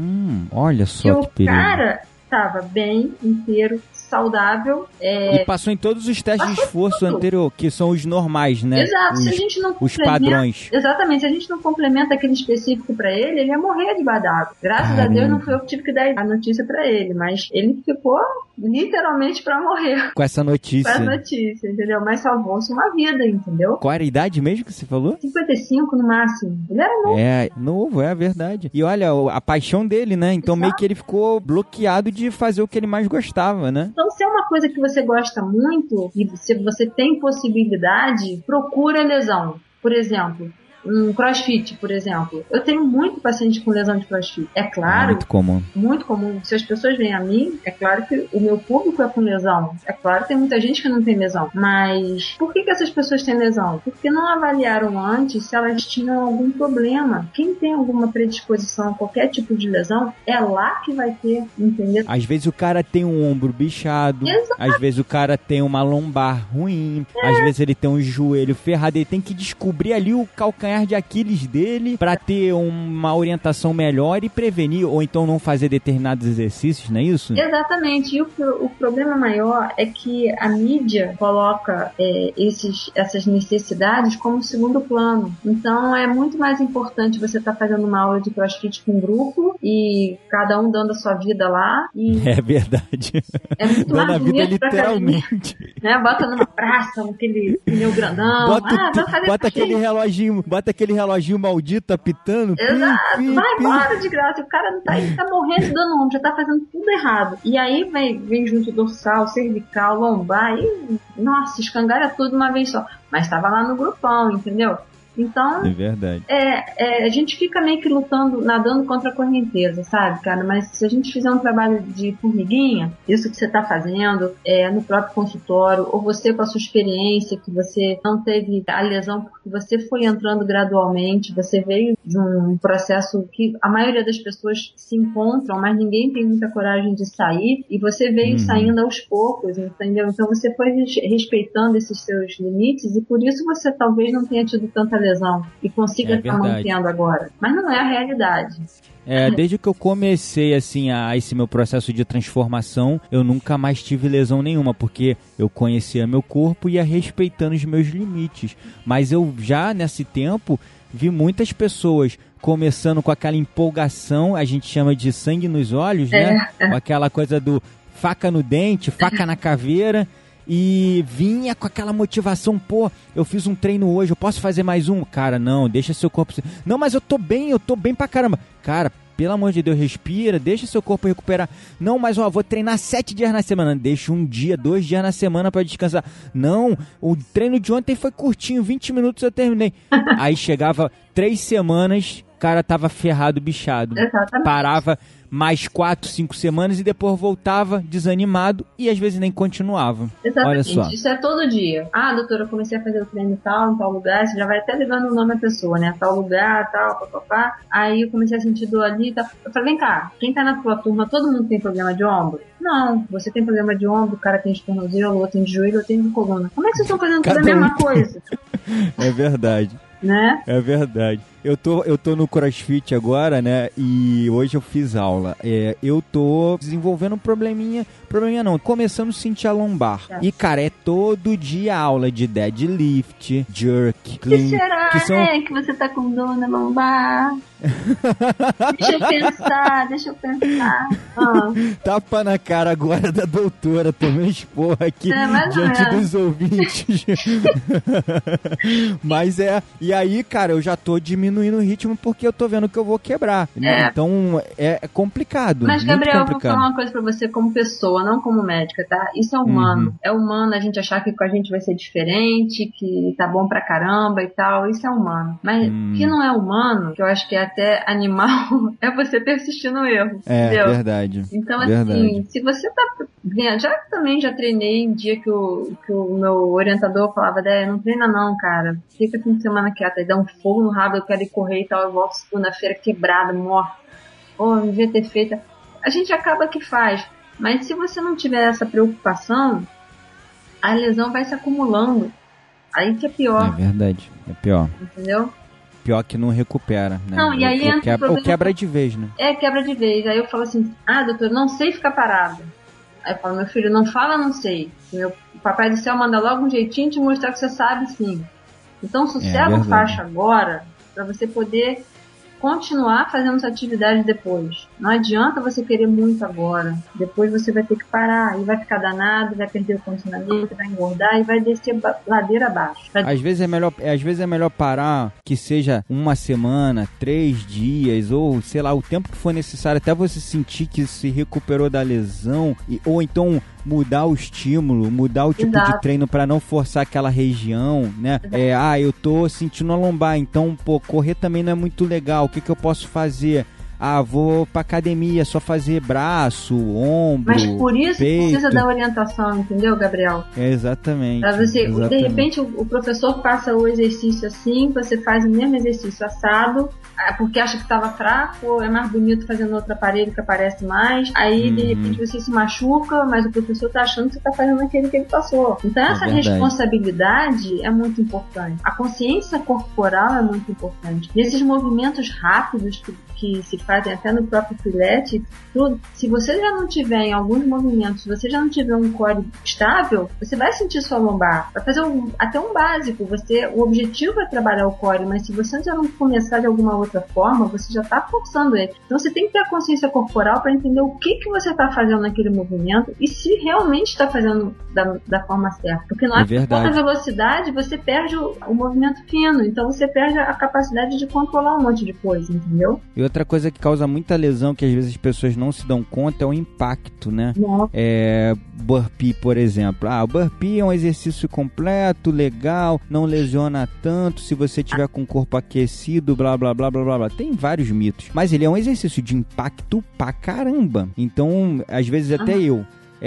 Olha só e que perigo. O cara estava bem, inteiro, saudável. E passou em todos os testes de esforço anterior, que são os normais, né? Exato, se a gente não os padrões. Exatamente, se a gente não complementa aquele específico pra ele ia morrer de badado. Graças a Deus não foi eu que tive que dar a notícia pra ele, mas ele ficou literalmente pra morrer. Com essa notícia. Com essa notícia, entendeu? Mas salvou-se uma vida, entendeu? Qual era a idade mesmo que você falou? 55 no máximo. Ele era novo. Novo, é verdade. E olha, a paixão dele, né? Então meio que ele ficou bloqueado de fazer o que ele mais gostava, né? Então, se é uma coisa que você gosta muito e se você tem possibilidade, procura lesão. Por exemplo, um crossfit, por exemplo. Eu tenho muito paciente com lesão de crossfit. É claro. Muito comum. Muito comum. Se as pessoas vêm a mim, é claro que o meu público é com lesão. É claro que tem muita gente que não tem lesão. Mas por que essas pessoas têm lesão? Porque não avaliaram antes se elas tinham algum problema. Quem tem alguma predisposição a qualquer tipo de lesão, é lá que vai ter, entendeu? Às vezes o cara tem um ombro bichado. Exato. Às vezes o cara tem uma lombar ruim. Às vezes ele tem um joelho ferrado. Ele tem que descobrir ali o calcanhar de Aquiles dele para ter uma orientação melhor e prevenir, ou então não fazer determinados exercícios, não é isso? Exatamente. E o problema maior é que a mídia coloca essas necessidades como segundo plano. Então é muito mais importante você estar fazendo uma aula de crossfit com um grupo e cada um dando a sua vida lá. É verdade. É muito dando mais a vida bonito literalmente. Né? Bota numa praça, aquele pneu grandão. Bota aquele reloginho maldito apitando. Exato, vai embora de graça. O cara não tá aí, tá morrendo dando ombro, já tá fazendo tudo errado. E aí vem junto dorsal, cervical, lombar, e nossa, escangalha tudo uma vez só. Mas tava lá no grupão, entendeu? Então, é verdade. A gente fica meio que lutando, nadando contra a correnteza, sabe, cara? Mas se a gente fizer um trabalho de formiguinha, isso que você tá fazendo no próprio consultório, ou você com a sua experiência, que você não teve a lesão porque você foi entrando gradualmente, você veio de um processo que a maioria das pessoas se encontram, mas ninguém tem muita coragem de sair, e você veio saindo aos poucos, entendeu? Então você foi respeitando esses seus limites, e por isso você talvez não tenha tido tanta lesão e consiga estar mantendo agora. Mas não é a realidade. Desde que eu comecei assim esse meu processo de transformação, eu nunca mais tive lesão nenhuma, porque eu conhecia meu corpo e ia respeitando os meus limites. Mas eu já nesse tempo vi muitas pessoas começando com aquela empolgação, a gente chama de sangue nos olhos, né? Com aquela coisa do faca no dente, faca na caveira. E vinha com aquela motivação, pô, eu fiz um treino hoje, eu posso fazer mais um? Cara, não, deixa seu corpo... Não, mas eu tô bem pra caramba. Cara, pelo amor de Deus, respira, deixa seu corpo recuperar. Não, mas vou treinar 7 dias na semana. Deixa 1 dia, 2 dias na semana pra descansar. Não, o treino de ontem foi curtinho, 20 minutos eu terminei. Aí chegava 3 semanas, o cara tava ferrado, bichado. Exatamente. Parava mais 4, 5 semanas e depois voltava desanimado e às vezes nem continuava. Exatamente. Olha só. Isso é todo dia. Ah, doutora, eu comecei a fazer o treino em tal lugar, você já vai até levando o nome da pessoa, né? Tal lugar, tal, papapá. Aí eu comecei a sentir dor ali e tal. Eu falei, vem cá, quem tá na tua turma, todo mundo tem problema de ombro? Não, você tem problema de ombro, o cara tem de tornozelo, o outro tem de joelho, o outro tem de coluna. Como é que vocês estão fazendo tudo a mesma coisa? É verdade. Né? É verdade. Eu tô no CrossFit agora, né? E hoje eu fiz aula. Eu tô desenvolvendo um probleminha não, começando a sentir a lombar. E, cara, é todo dia aula de deadlift, jerk, clean. Que será, que você tá com dor na lombar? Deixa eu pensar. Tapa na cara agora da doutora, tomei esporra aqui diante dos ouvintes. Mas e aí, cara, eu já tô diminuindo o ritmo porque eu tô vendo que eu vou quebrar. Então, é complicado. Mas, Gabriel, eu vou falar uma coisa pra você como pessoa, não como médica, tá? Isso é humano. É humano a gente achar que com a gente vai ser diferente, que tá bom pra caramba e tal. Isso é humano. Mas o que não é humano, que eu acho que é até animal, é você persistir no erro. Entendeu? Verdade. Então, assim, se você tá vendo, já treinei um dia que o meu orientador falava, não treina não, cara. Fica fim de semana quieto, aí dá um fogo no rabo, eu quero ir correr e tal, eu volto segunda-feira quebrada, morta. Não devia ter feito. A gente acaba que faz. Mas se você não tiver essa preocupação, a lesão vai se acumulando. Aí que é pior. É verdade, é pior. Entendeu? Pior que não recupera, né? Não, e aí ou quebra de vez, né? Quebra de vez. Aí eu falo assim, doutor, não sei ficar parado. Aí eu falo, meu filho, não fala não sei. O Papai do Céu manda logo um jeitinho de mostrar que você sabe sim. Então sossega o facho agora, pra você poder continuar fazendo essa atividade depois. Não adianta você querer muito agora. Depois você vai ter que parar e vai ficar danado, vai perder o condicionamento, vai engordar e vai descer ladeira abaixo. Às vezes é melhor parar que seja uma semana, 3 dias ou sei lá, o tempo que for necessário até você sentir que se recuperou da lesão ou então mudar o estímulo, mudar o tipo de treino para não forçar aquela região, né? Eu tô sentindo a lombar, então, correr também não é muito legal. O que eu posso fazer? Vou pra academia, só fazer braço, ombro, mas por isso peito. Precisa da orientação, entendeu, Gabriel? Exatamente. Pra você, de repente, o professor passa o exercício assim, você faz o mesmo exercício assado, porque acha que estava fraco, ou é mais bonito fazendo outro aparelho que aparece mais, aí de repente você se machuca, mas o professor tá achando que você tá fazendo aquele que ele passou. Então essa responsabilidade é muito importante. A consciência corporal é muito importante. Nesses movimentos rápidos que se fazem até no próprio filete, se você já não tiver em alguns movimentos, se você já não tiver um core estável, você vai sentir sua lombar. Vai fazer até um básico. O objetivo é trabalhar o core, mas se você já não começar de alguma outra forma, você já está forçando ele. Então você tem que ter a consciência corporal para entender o que você está fazendo naquele movimento e se realmente está fazendo da forma certa. Porque na alta velocidade você perde o movimento fino, então você perde a capacidade de controlar um monte de coisa, entendeu? E outra coisa que causa muita lesão, que às vezes as pessoas não se dão conta, é o impacto, né? Burpee, por exemplo. O burpee é um exercício completo, legal, não lesiona tanto se você tiver com o corpo aquecido, blá, blá, blá, blá, blá, blá. Tem vários mitos. Mas ele é um exercício de impacto pra caramba. Então, às vezes até eu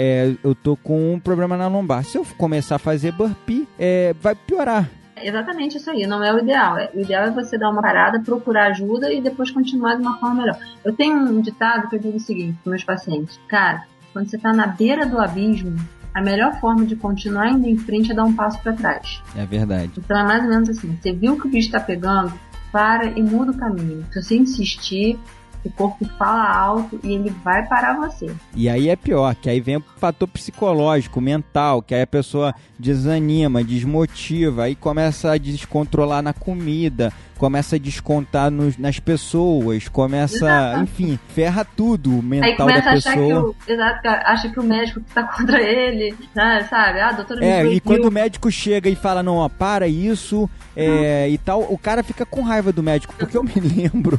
tô com um problema na lombar. Se eu começar a fazer burpee, vai piorar. Exatamente isso aí, não é o ideal. O ideal é você dar uma parada, procurar ajuda e depois continuar de uma forma melhor. Eu tenho um ditado que eu digo o seguinte para meus pacientes: cara, quando você está na beira do abismo, a melhor forma de continuar indo em frente é dar um passo para trás. É verdade. Então é mais ou menos assim: você viu que o bicho está pegando, para e muda o caminho. Se você insistir, o corpo fala alto e ele vai parar você. E aí é pior, que aí vem o fator psicológico, mental, que aí a pessoa desanima, desmotiva, aí começa a descontrolar na comida, começa a descontar nas pessoas, começa, enfim, ferra tudo o mental da pessoa. Acha que o médico tá contra ele, sabe? Doutor, e quando o médico chega e fala, não, para isso, e tal, o cara fica com raiva do médico, porque eu me lembro,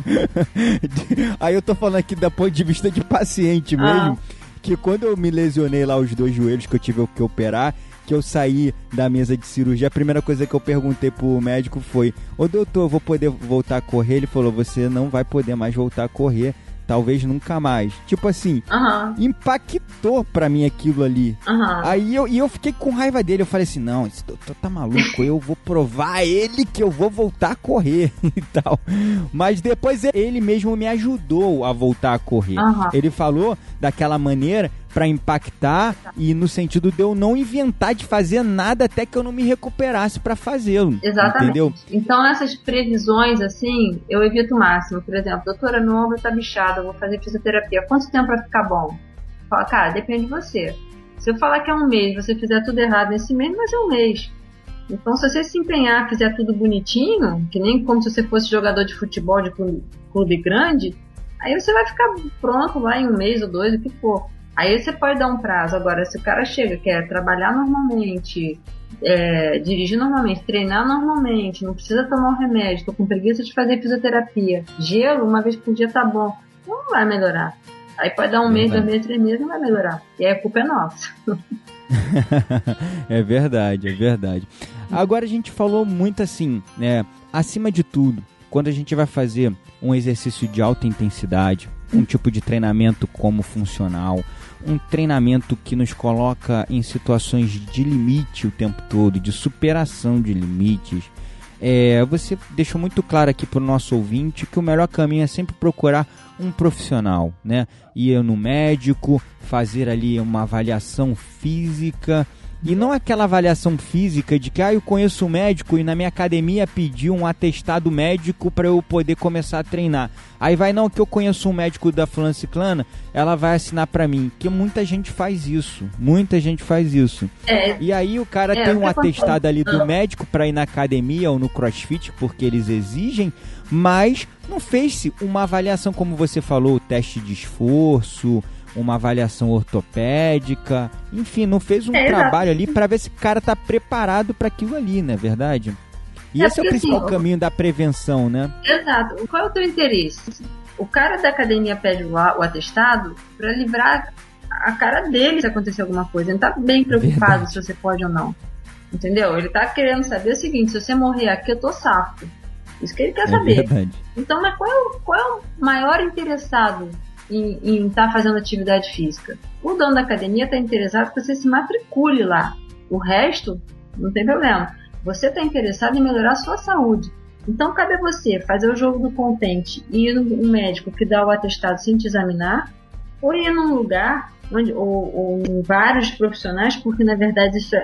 aí eu tô falando aqui do ponto de vista de paciente mesmo, que quando eu me lesionei lá os 2 joelhos que eu tive que operar, que eu saí da mesa de cirurgia, a primeira coisa que eu perguntei pro médico foi: ô doutor, eu vou poder voltar a correr? Ele falou: você não vai poder mais voltar a correr, talvez nunca mais. Tipo assim, impactou pra mim aquilo ali. Aí eu fiquei com raiva dele, eu falei assim: não, esse doutor tá maluco, eu vou provar a ele que eu vou voltar a correr e tal. Mas depois ele mesmo me ajudou a voltar a correr. Ele falou daquela maneira pra impactar e no sentido de eu não inventar de fazer nada até que eu não me recuperasse pra fazê-lo. Exatamente. Entendeu? Então essas previsões, assim, eu evito o máximo. Por exemplo, doutora, meu ombro tá bichado, eu vou fazer fisioterapia. Quanto tempo vai ficar bom? Fala, cara, depende de você. Se eu falar que é um mês, você fizer tudo errado nesse mês, vai ser um mês. Então, se você se empenhar, fizer tudo bonitinho, que nem como se você fosse jogador de futebol de clube grande, aí você vai ficar pronto lá em um mês ou 2, o que for. Aí você pode dar um prazo. Agora, se o cara chega, quer trabalhar normalmente, dirigir normalmente, treinar normalmente, não precisa tomar um remédio, tô com preguiça de fazer fisioterapia, gelo uma vez por dia tá bom, não vai melhorar. Aí pode dar um mês, 2 meses, 3 meses, não vai melhorar. E aí a culpa é nossa. É verdade, é verdade. Agora a gente falou muito assim, né? Acima de tudo, quando a gente vai fazer um exercício de alta intensidade, um tipo de treinamento como funcional, um treinamento que nos coloca em situações de limite o tempo todo, de superação de limites, você deixou muito claro aqui para o nosso ouvinte que o melhor caminho é sempre procurar um profissional, né? Ir no médico, fazer ali uma avaliação física, e não aquela avaliação física de que eu conheço um médico e na minha academia pediu um atestado médico para eu poder começar a treinar. Aí vai, não, que eu conheço um médico da fulana ciclana, ela vai assinar para mim. Que muita gente faz isso. E aí o cara tem um atestado ali do médico para ir na academia ou no CrossFit, porque eles exigem, mas não fez-se uma avaliação, como você falou, o teste de esforço, uma avaliação ortopédica, enfim, não fez um trabalho ali para ver se o cara tá preparado para aquilo ali, não é verdade? E esse é o principal caminho da prevenção, né? Exato. Qual é o teu interesse? O cara da academia pede o atestado para livrar a cara dele se acontecer alguma coisa. Ele não tá bem preocupado se você pode ou não. Entendeu? Ele tá querendo saber o seguinte: se você morrer aqui, eu tô safo. Isso que ele quer saber. Verdade. Então, mas qual é o maior interessado em estar fazendo atividade física? O dono da academia está interessado que você se matricule lá. O resto, não tem problema. Você está interessado em melhorar a sua saúde. Então, cabe a você fazer o jogo do contente e ir no médico que dá o atestado sem te examinar, ou ir num lugar ou em vários profissionais, porque, na verdade, isso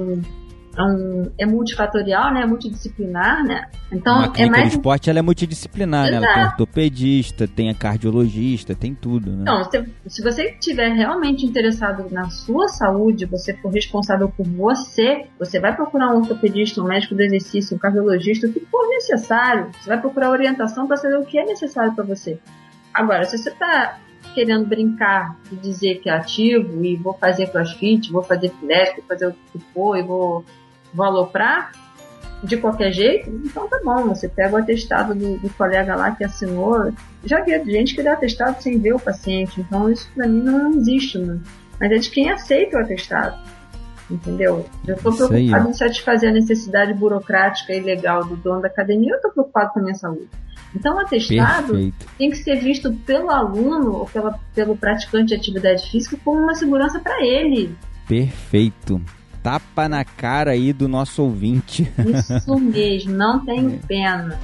é multifatorial, né? É multidisciplinar, né? Então, uma clínica de esporte, ela é multidisciplinar, né? Ela tem ortopedista, tem a cardiologista, tem tudo, né? Então, se você estiver realmente interessado na sua saúde, você for responsável por você vai procurar um ortopedista, um médico do exercício, um cardiologista, o que for necessário. Você vai procurar orientação para saber o que é necessário para você. Agora, se você está querendo brincar e dizer que é ativo e vou fazer crossfit, vou fazer pilates, vou fazer o que for e vou aloprar de qualquer jeito, então tá bom, você pega o atestado do colega lá que assinou. Já vi gente que dá atestado sem ver o paciente, então isso pra mim não existe, né? Mas é de quem aceita o atestado, entendeu? Eu tô preocupado em satisfazer a necessidade burocrática e legal do dono da academia, eu tô preocupado com a minha saúde. Então o atestado tem que ser visto pelo aluno ou pelo praticante de atividade física como uma segurança para ele. Perfeito. Tapa na cara aí do nosso ouvinte. Isso mesmo, não tenho pena.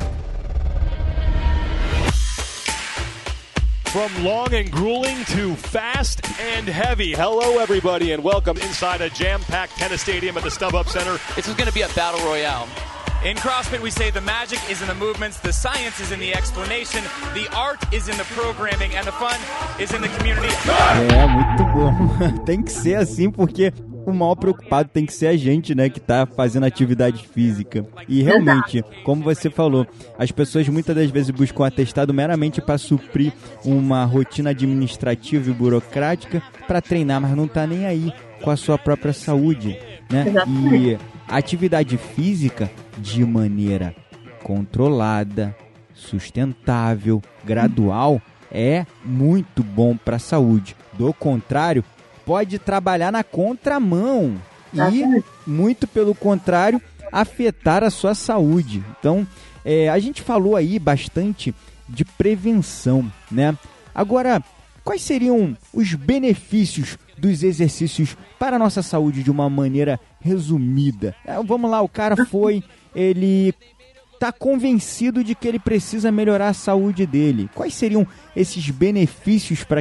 From long and grueling to fast and heavy. Hello, everybody, and welcome inside a jam-packed tennis stadium at the StubHub Center. This is going to be a battle royale. In CrossFit, we say the magic is in the movements, the science is in the explanation, the art is in the programming, and the fun is in the community. Muito bom. Tem que ser assim, porque o maior preocupado tem que ser a gente, né, que tá fazendo atividade física. E realmente, como você falou, as pessoas muitas das vezes buscam atestado meramente para suprir uma rotina administrativa e burocrática para treinar, mas não tá nem aí com a sua própria saúde, né? E a atividade física, de maneira controlada, sustentável, gradual, é muito bom para a saúde. Do contrário, pode trabalhar na contramão e, muito pelo contrário, afetar a sua saúde. Então, a gente falou aí bastante de prevenção, né? Agora, quais seriam os benefícios dos exercícios para a nossa saúde de uma maneira resumida? Vamos lá, o cara ele está convencido de que ele precisa melhorar a saúde dele. Quais seriam esses benefícios para quem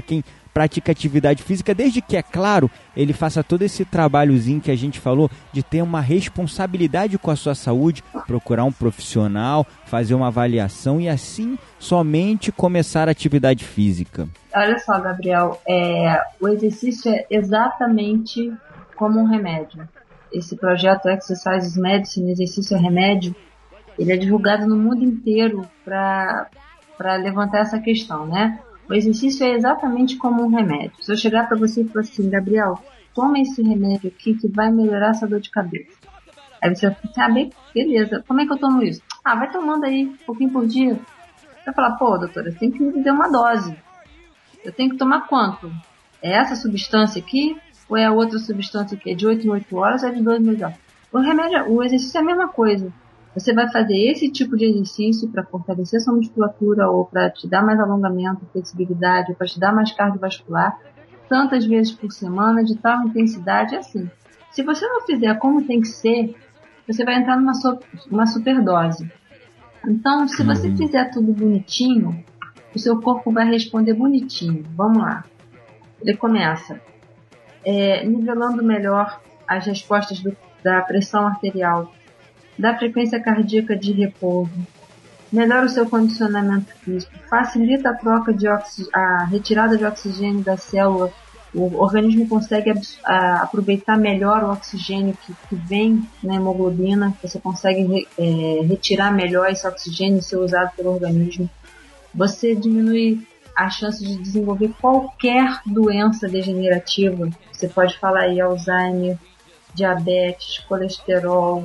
pratica atividade física, desde que, é claro, ele faça todo esse trabalhozinho que a gente falou, de ter uma responsabilidade com a sua saúde, procurar um profissional, fazer uma avaliação e assim somente começar a atividade física. Olha só, Gabriel, o exercício é exatamente como um remédio. Esse projeto Exercise is Medicine, Exercício é Remédio, ele é divulgado no mundo inteiro para levantar essa questão, né? O exercício é exatamente como um remédio. Se eu chegar para você e falar assim, Gabriel, toma esse remédio aqui que vai melhorar essa dor de cabeça. Aí você vai falar, bem, beleza, como é que eu tomo isso? Vai tomando aí, um pouquinho por dia. Você vai falar, pô, doutora, você tem que me dizer uma dose. Eu tenho que tomar quanto? É essa substância aqui? Ou é a outra substância que é de 8 em 8 horas ou é de 2 em 2 horas? O exercício é a mesma coisa. Você vai fazer esse tipo de exercício para fortalecer sua musculatura ou para te dar mais alongamento, flexibilidade, ou para te dar mais cardiovascular, tantas vezes por semana, de tal intensidade, assim. Se você não fizer como tem que ser, você vai entrar numa superdose. Então, se você fizer tudo bonitinho, o seu corpo vai responder bonitinho. Vamos lá. Ele começa nivelando melhor as respostas da pressão arterial, da frequência cardíaca de repouso, melhora o seu condicionamento físico, facilita a troca a retirada de oxigênio da célula, o organismo consegue aproveitar melhor o oxigênio que vem na hemoglobina, você consegue retirar melhor esse oxigênio e ser usado pelo organismo. Você diminui a chance de desenvolver qualquer doença degenerativa, você pode falar aí Alzheimer, diabetes, colesterol,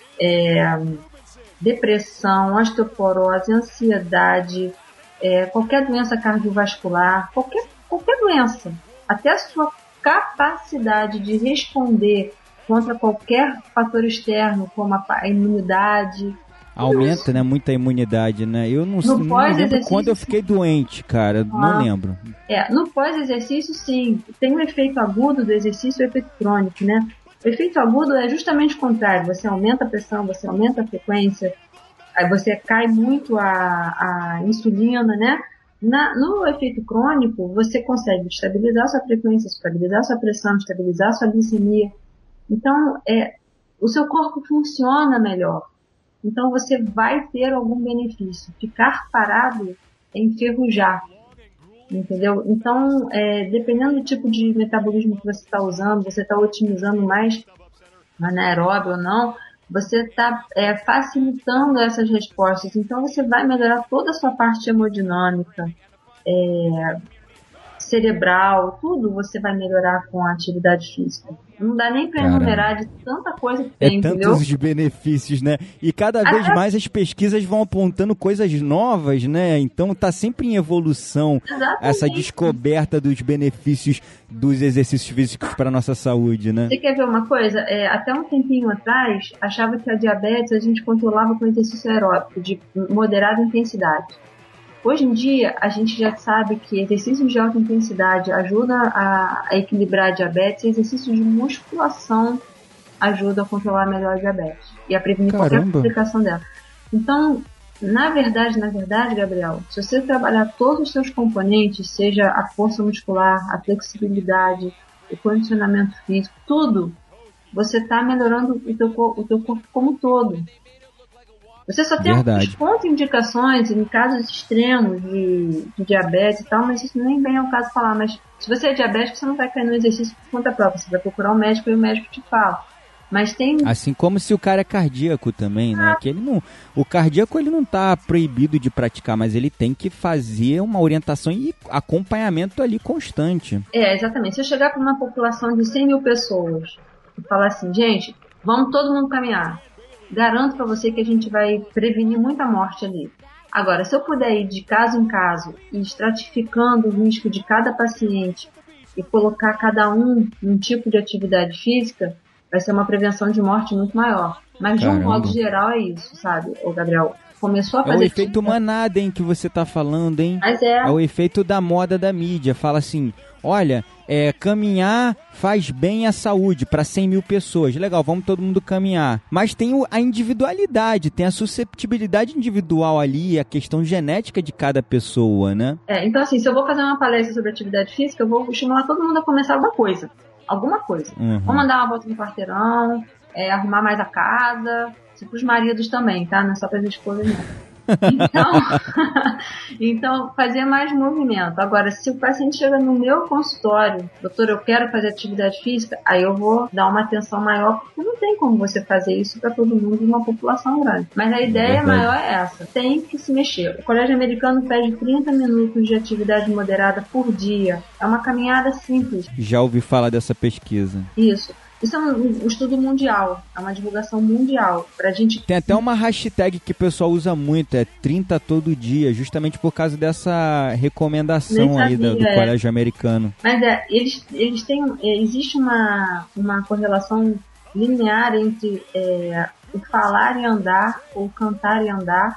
depressão, osteoporose, ansiedade, qualquer doença cardiovascular, qualquer doença, até a sua capacidade de responder contra qualquer fator externo, como a imunidade. Aumenta, né, muito a imunidade, né? Eu não lembro quando eu fiquei doente, cara, não lembro. No pós-exercício, sim, tem um efeito agudo do exercício e o efeito crônico, né? O efeito agudo é justamente o contrário, você aumenta a pressão, você aumenta a frequência, aí você cai muito a insulina, né? No efeito crônico, você consegue estabilizar sua frequência, estabilizar sua pressão, estabilizar sua glicemia. Então, o seu corpo funciona melhor. Então, você vai ter algum benefício. Ficar parado é enferrujar. Entendeu? Então, dependendo do tipo de metabolismo que você está usando, você está otimizando mais anaeróbio ou não, você está facilitando essas respostas. Então, você vai melhorar toda a sua parte hemodinâmica, cerebral, tudo você vai melhorar com a atividade física. Não dá nem para enumerar de tanta coisa que tem, entendeu? Tantos benefícios, né? E cada vez mais as pesquisas vão apontando coisas novas, né? Então tá sempre em evolução. Exatamente. Essa descoberta dos benefícios dos exercícios físicos para a nossa saúde, né? Você quer ver uma coisa? Até um tempinho atrás, achava que a diabetes a gente controlava com exercício aeróbico de moderada intensidade. Hoje em dia, a gente já sabe que exercícios de alta intensidade ajudam a equilibrar a diabetes e exercícios de musculação ajudam a controlar melhor a diabetes e a prevenir qualquer complicação dela. Então, na verdade, Gabriel, se você trabalhar todos os seus componentes, seja a força muscular, a flexibilidade, o condicionamento físico, tudo, você está melhorando o teu corpo como um todo. Você só tem algumas contraindicações em casos extremos de diabetes e tal, mas isso nem bem é o caso de falar. Mas se você é diabético, você não vai cair no exercício por conta própria. Você vai procurar um médico e o médico te fala. Mas tem... Assim como se o cara é cardíaco também, né? Que o cardíaco ele não está proibido de praticar, mas ele tem que fazer uma orientação e acompanhamento ali constante. Exatamente. Se eu chegar para uma população de 100 mil pessoas e falar assim, gente, vamos todo mundo caminhar. Garanto para você que a gente vai prevenir muita morte ali. Agora, se eu puder ir de caso em caso e estratificando o risco de cada paciente e colocar cada um num tipo de atividade física, vai ser uma prevenção de morte muito maior. Mas de um modo geral é isso, sabe, Gabriel? começou a fazer... É o efeito manada, hein, que você tá falando, hein? Mas é o efeito da moda da mídia. Fala assim, olha, caminhar faz bem à saúde para 100 mil pessoas. Legal, vamos todo mundo caminhar. Mas tem a individualidade, tem a susceptibilidade individual ali, a questão genética de cada pessoa, né? Então assim, se eu vou fazer uma palestra sobre atividade física, eu vou estimular todo mundo a começar alguma coisa. Vamos dar uma volta no quarteirão, arrumar mais a casa, para os maridos também, tá? Não é só para as esposas, não. Então, fazer mais movimento. Agora, se o paciente chega no meu consultório, doutor, eu quero fazer atividade física, aí eu vou dar uma atenção maior, porque não tem como você fazer isso para todo mundo em uma população grande. Mas a ideia maior é essa, tem que se mexer. O Colégio Americano pede 30 minutos de atividade moderada por dia. É uma caminhada simples. Já ouvi falar dessa pesquisa. Isso é um estudo mundial, é uma divulgação mundial. Pra gente... Tem até uma hashtag que o pessoal usa muito, 30 todo dia, justamente por causa dessa recomendação aí do Colégio Americano. Mas eles têm, existe uma correlação linear entre o falar e andar, ou cantar e andar,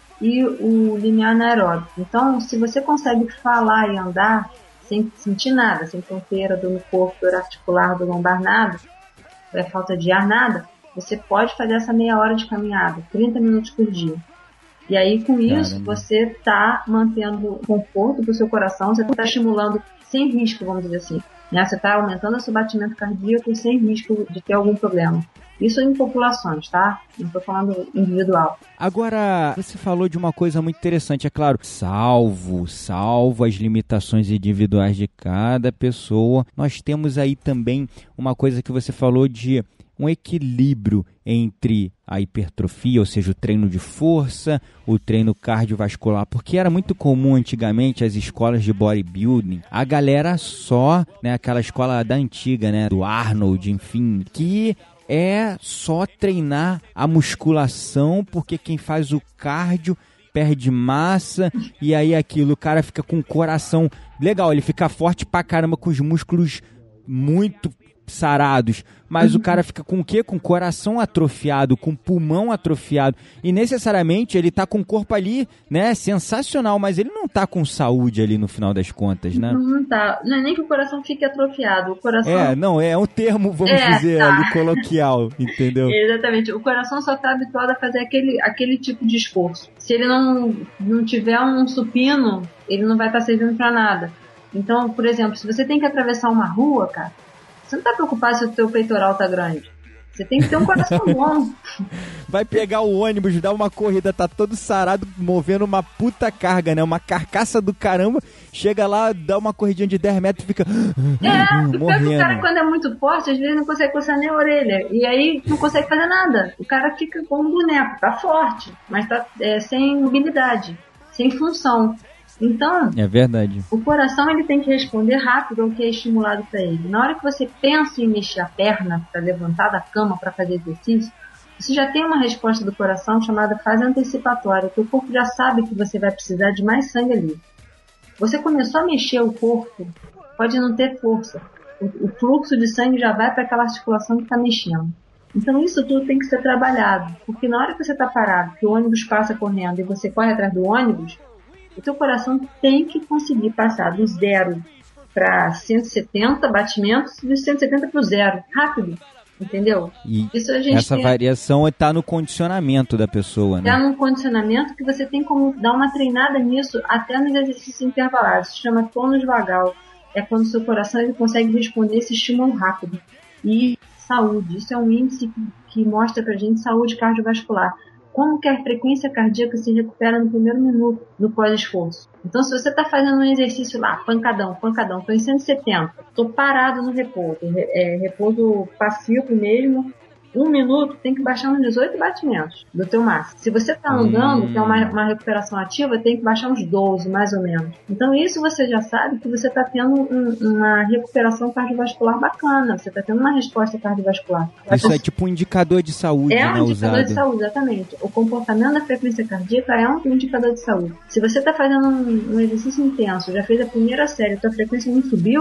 e o linear anaeróbico. Então, se você consegue falar e andar, sem sentir nada, sem tonteira, dor no corpo, dor articular, dor lombar, nada, falta de ar, nada, você pode fazer essa meia hora de caminhada, 30 minutos por dia. E aí, com isso, você está mantendo conforto para o seu coração, você está estimulando sem risco, vamos dizer assim. Né? Você está aumentando o seu batimento cardíaco sem risco de ter algum problema. Isso em populações, tá? Não estou falando individual. Agora, você falou de uma coisa muito interessante, é claro, salvo as limitações individuais de cada pessoa. Nós temos aí também uma coisa que você falou de um equilíbrio entre a hipertrofia, ou seja, o treino de força, o treino cardiovascular, porque era muito comum antigamente as escolas de bodybuilding, a galera só, né, aquela escola da antiga, né, do Arnold, enfim, que é só treinar a musculação, porque quem faz o cardio perde massa, e aí aquilo, o cara fica com o coração legal, ele fica forte pra caramba, com os músculos muito sarados, mas o cara fica com o quê? Com o coração atrofiado, com o pulmão atrofiado, e necessariamente ele tá com o corpo ali, né, sensacional, mas ele não tá com saúde ali no final das contas, né? Não tá, não é nem que o coração fique atrofiado, o coração... É um termo, vamos dizer, ali coloquial, entendeu? Exatamente, o coração só tá habituado a fazer aquele tipo de esforço. Se ele não tiver um supino, ele não vai estar servindo pra nada. Então, por exemplo, se você tem que atravessar uma rua, cara, você não tá preocupado se o teu peitoral tá grande. Você tem que ter um coração bom. Vai pegar o ônibus, dar uma corrida, tá todo sarado, movendo uma puta carga, né? Uma carcaça do caramba. Chega lá, dá uma corridinha de 10 metros e fica... morrendo. O cara, quando é muito forte, às vezes não consegue coçar nem a orelha. E aí não consegue fazer nada. O cara fica como um boneco. Tá forte, mas tá sem mobilidade, sem função. Então, é verdade. O coração ele tem que responder rápido ao que é estimulado para ele. Na hora que você pensa em mexer a perna para levantar da cama para fazer exercício, você já tem uma resposta do coração chamada fase antecipatória, que o corpo já sabe que você vai precisar de mais sangue ali. Você começou a mexer o corpo, pode não ter força. O fluxo de sangue já vai para aquela articulação que está mexendo. Então isso tudo tem que ser trabalhado, porque na hora que você está parado, que o ônibus passa correndo e você corre atrás do ônibus, o teu coração tem que conseguir passar do 0 para 170 batimentos e do 170 para o 0, rápido, entendeu? E isso essa variação está no condicionamento da pessoa, né? Está no condicionamento que você tem como dar uma treinada nisso até nos exercícios intervalados. Isso se chama tônus vagal. É quando o seu coração ele consegue responder esse estímulo rápido. E saúde. Isso é um índice que mostra pra gente saúde cardiovascular. Como que a frequência cardíaca se recupera no primeiro minuto no pós-esforço. Então, se você está fazendo um exercício lá, pancadão, estou em 170, estou parado no repouso, repouso passivo mesmo, 1 minuto tem que baixar uns 18 batimentos do teu máximo. Se você está andando, que é uma recuperação ativa, tem que baixar uns 12, mais ou menos. Então isso você já sabe que você está tendo uma recuperação cardiovascular bacana, você está tendo uma resposta cardiovascular. Isso é tipo um indicador de saúde, né, usado. É um indicador de saúde, exatamente. O comportamento da frequência cardíaca é um indicador de saúde. Se você está fazendo um exercício intenso, já fez a primeira série, tua frequência não subiu, cara,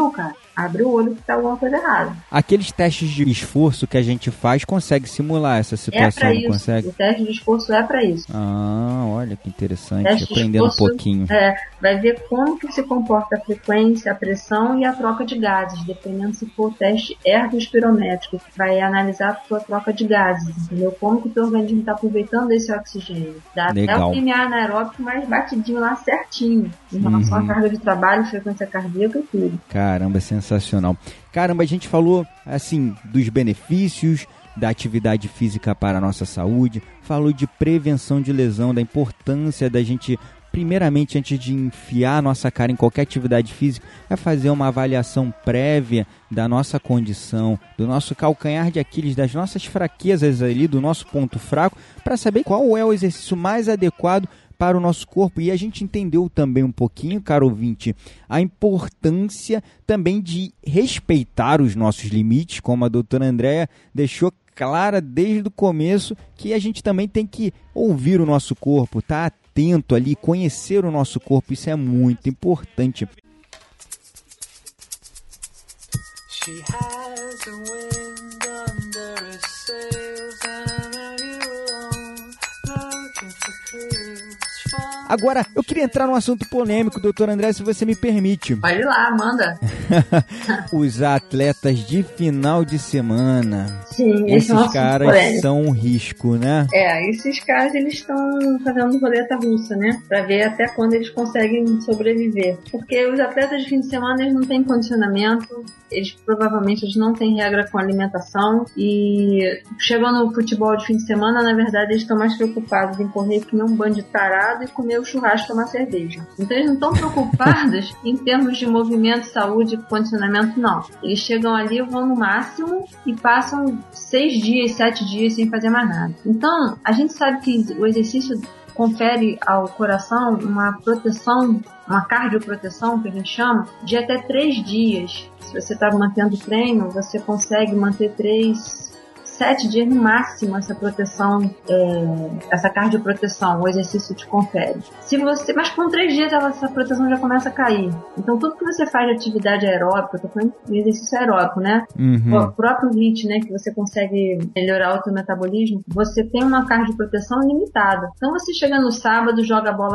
abre o olho que tá alguma coisa errada. Aqueles testes de esforço que a gente faz consegue simular essa situação, não consegue? O teste de esforço é para isso. Ah, olha que interessante, aprendendo um pouquinho. Vai ver como que se comporta a frequência, a pressão e a troca de gases, dependendo se for o teste ergospirométrico, que vai analisar a sua troca de gases, entendeu? Como que o teu organismo está aproveitando esse oxigênio. Dá Legal. até o PMA anaeróbico mais batidinho lá certinho, em relação à carga de trabalho, frequência cardíaca e tudo. Caramba, sensacional. Caramba, a gente falou, assim, dos benefícios da atividade física para a nossa saúde, falou de prevenção de lesão, da importância da gente, primeiramente, antes de enfiar a nossa cara em qualquer atividade física, é fazer uma avaliação prévia da nossa condição, do nosso calcanhar de Aquiles, das nossas fraquezas ali, do nosso ponto fraco, para saber qual é o exercício mais adequado para o nosso corpo. E a gente entendeu também um pouquinho, caro ouvinte, a importância também de respeitar os nossos limites, como a doutora Andréia deixou clara desde o começo, que a gente também tem que ouvir o nosso corpo, estar atento ali, conhecer o nosso corpo, isso é muito importante. She has a wind under her sails and looking for clues. Agora, eu queria entrar num assunto polêmico, doutor André, se você me permite. Pode ir lá, manda. Os atletas de final de semana. Sim, esses caras são um risco, né? Esses caras, eles estão fazendo roleta russa, né? Pra ver até quando eles conseguem sobreviver. Porque os atletas de fim de semana, eles não têm condicionamento, eles provavelmente não têm regra com alimentação e chegando no futebol de fim de semana, na verdade, eles estão mais preocupados em correr que nem um bando de tarado e comer o churrasco e tomar cerveja. Então eles não estão preocupados em termos de movimento, saúde, condicionamento, não. Eles chegam ali, vão no máximo e passam 6 dias, 7 dias sem fazer mais nada. Então, a gente sabe que o exercício confere ao coração uma proteção, uma cardioproteção, que a gente chama, de até 3 dias. Se você está mantendo o treino, você consegue manter 7 dias no máximo essa proteção, essa cardioproteção, o exercício te confere. Mas com 3 dias essa proteção já começa a cair. Então tudo que você faz de atividade aeróbica, eu tô falando de exercício aeróbico, né? Uhum. O próprio HIIT, né, que você consegue melhorar o teu metabolismo, você tem uma cardioproteção limitada. Então você chega no sábado, joga bola,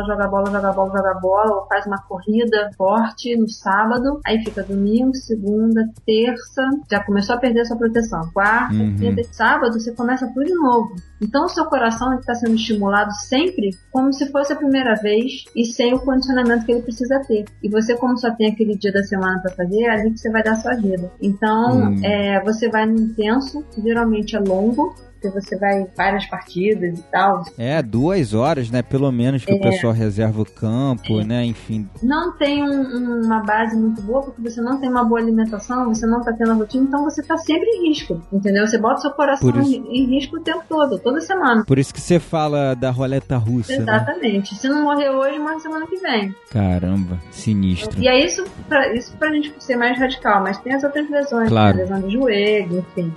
ou faz uma corrida forte no sábado, aí fica domingo, segunda, terça, já começou a perder a sua proteção. Quarta, quinta, sábado, você começa tudo de novo. Então o seu coração está sendo estimulado sempre como se fosse a primeira vez e sem o condicionamento que ele precisa ter. E você, como só tem aquele dia da semana para fazer, é ali que você vai dar a sua vida. Então, você vai no intenso, geralmente é longo, porque você vai várias partidas e tal. 2 horas, né? Pelo menos que o pessoal reserva o campo, né? Enfim. Não tem uma base muito boa, porque você não tem uma boa alimentação, você não tá tendo a rotina, então você tá sempre em risco, entendeu? Você bota seu coração em risco o tempo todo, toda semana. Por isso que você fala da roleta russa, exatamente. Né? Se não morrer hoje, morre semana que vem. Caramba, sinistro. E é isso pra gente ser mais radical, mas tem as outras lesões, claro. Lesão de joelho, enfim.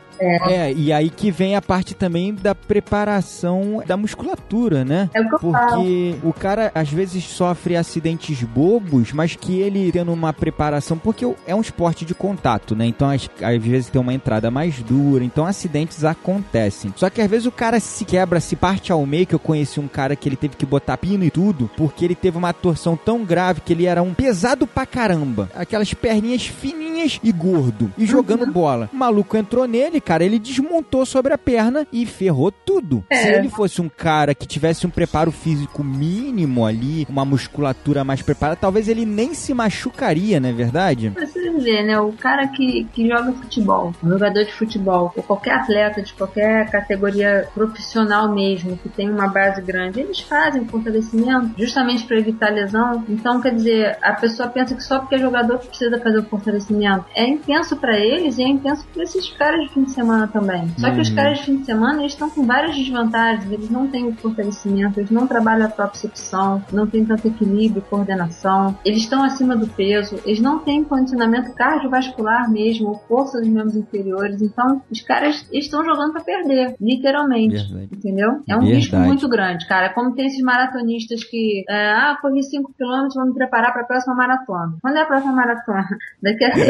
E aí que vem a parte também da preparação da musculatura, né? É o que eu falo. Porque o cara às vezes sofre acidentes bobos, mas que ele tendo uma preparação, porque é um esporte de contato, né? Então às vezes tem uma entrada mais dura, então acidentes acontecem. Só que às vezes o cara se quebra, se parte ao meio, que eu conheci um cara que ele teve que botar pino e tudo, porque ele teve uma torção tão grave que ele era um pesado pra caramba. Aquelas perninhas fininhas e gordo. E jogando bola. O maluco entrou nele, cara, ele desmontou sobre a perna e ferrou tudo. Se ele fosse um cara que tivesse um preparo físico mínimo ali, uma musculatura mais preparada, talvez ele nem se machucaria, não é verdade? Você vê, né? O cara que joga futebol, um jogador de futebol, ou qualquer atleta de qualquer categoria profissional mesmo, que tem uma base grande, eles fazem fortalecimento justamente para evitar lesão. Então, quer dizer, a pessoa pensa que só porque é jogador que precisa fazer o fortalecimento. É intenso para eles e é intenso para esses caras de fim de semana também. Só que os caras de fim de semana, eles estão com várias desvantagens, eles não têm o fortalecimento, eles não trabalham a propriocepção, não têm tanto equilíbrio e coordenação, eles estão acima do peso, eles não têm condicionamento cardiovascular mesmo, força dos membros inferiores, então os caras estão jogando pra perder, literalmente. Verdade. Entendeu? É um risco muito grande, cara. É como tem esses maratonistas que corri 5 km, vou me preparar pra próxima maratona. Quando é a próxima maratona? Daqui a 6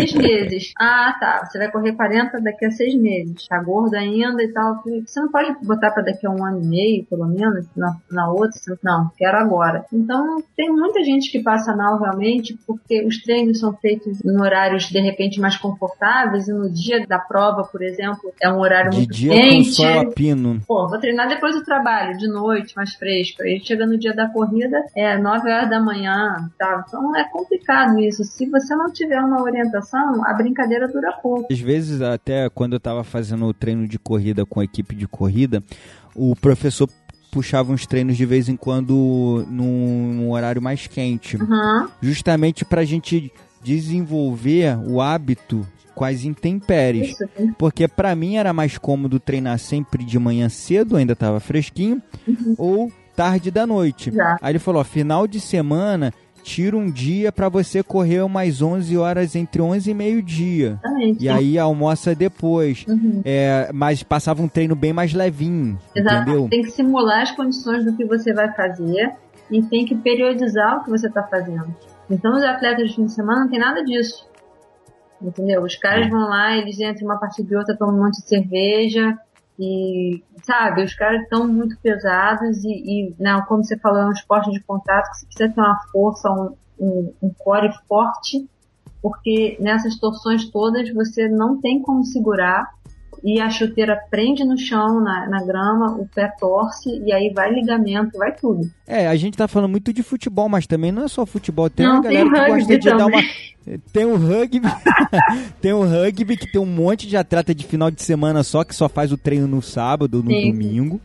6 meses. Ah, tá. Você vai correr 40 daqui a 6 meses. Tá gordo ainda e tal. Você não pode botar pra daqui a 1 ano e meio, pelo menos, na outra. Não, quero agora. Então, tem muita gente que passa mal realmente porque os treinos são feitos em horários, de repente, mais confortáveis e no dia da prova, por exemplo, é um horário muito dia quente. Com sol a pino. Pô, vou treinar depois do trabalho, de noite, mais fresco. Aí chega no dia da corrida, 9 horas da manhã, tá? Então é complicado isso. Se você não tiver uma orientação, a brincadeira dura pouco. Às vezes, até quando eu tava fazendo o treino de corrida com a equipe de corrida, o professor puxava uns treinos de vez em quando num horário mais quente. Justamente pra gente desenvolver o hábito com as intempéries. Isso. Porque pra mim era mais cômodo treinar sempre de manhã cedo, ainda tava fresquinho, ou tarde da noite. Aí ele falou, final de semana, tira um dia pra você correr umas 11 horas, entre 11 e meio-dia. E aí almoça depois. Mas passava um treino bem mais levinho. Exato. Entendeu? Tem que simular as condições do que você vai fazer e tem que periodizar o que você tá fazendo. Então os atletas de fim de semana não tem nada disso. Entendeu? Os caras vão lá, eles entre uma partida e outra tomam um monte de cerveja e, sabe, os caras estão muito pesados e não, como você falou, é um esporte de contato que você precisa ter uma força, um core forte, porque nessas torções todas você não tem como segurar e a chuteira prende no chão, na grama, o pé torce e aí vai ligamento, vai tudo. A gente tá falando muito de futebol, mas também não é só futebol, tem uma galera que gosta de dar uma... Tem o rugby, tem o rugby que tem um monte de atleta de final de semana só, que só faz o treino no sábado, no domingo.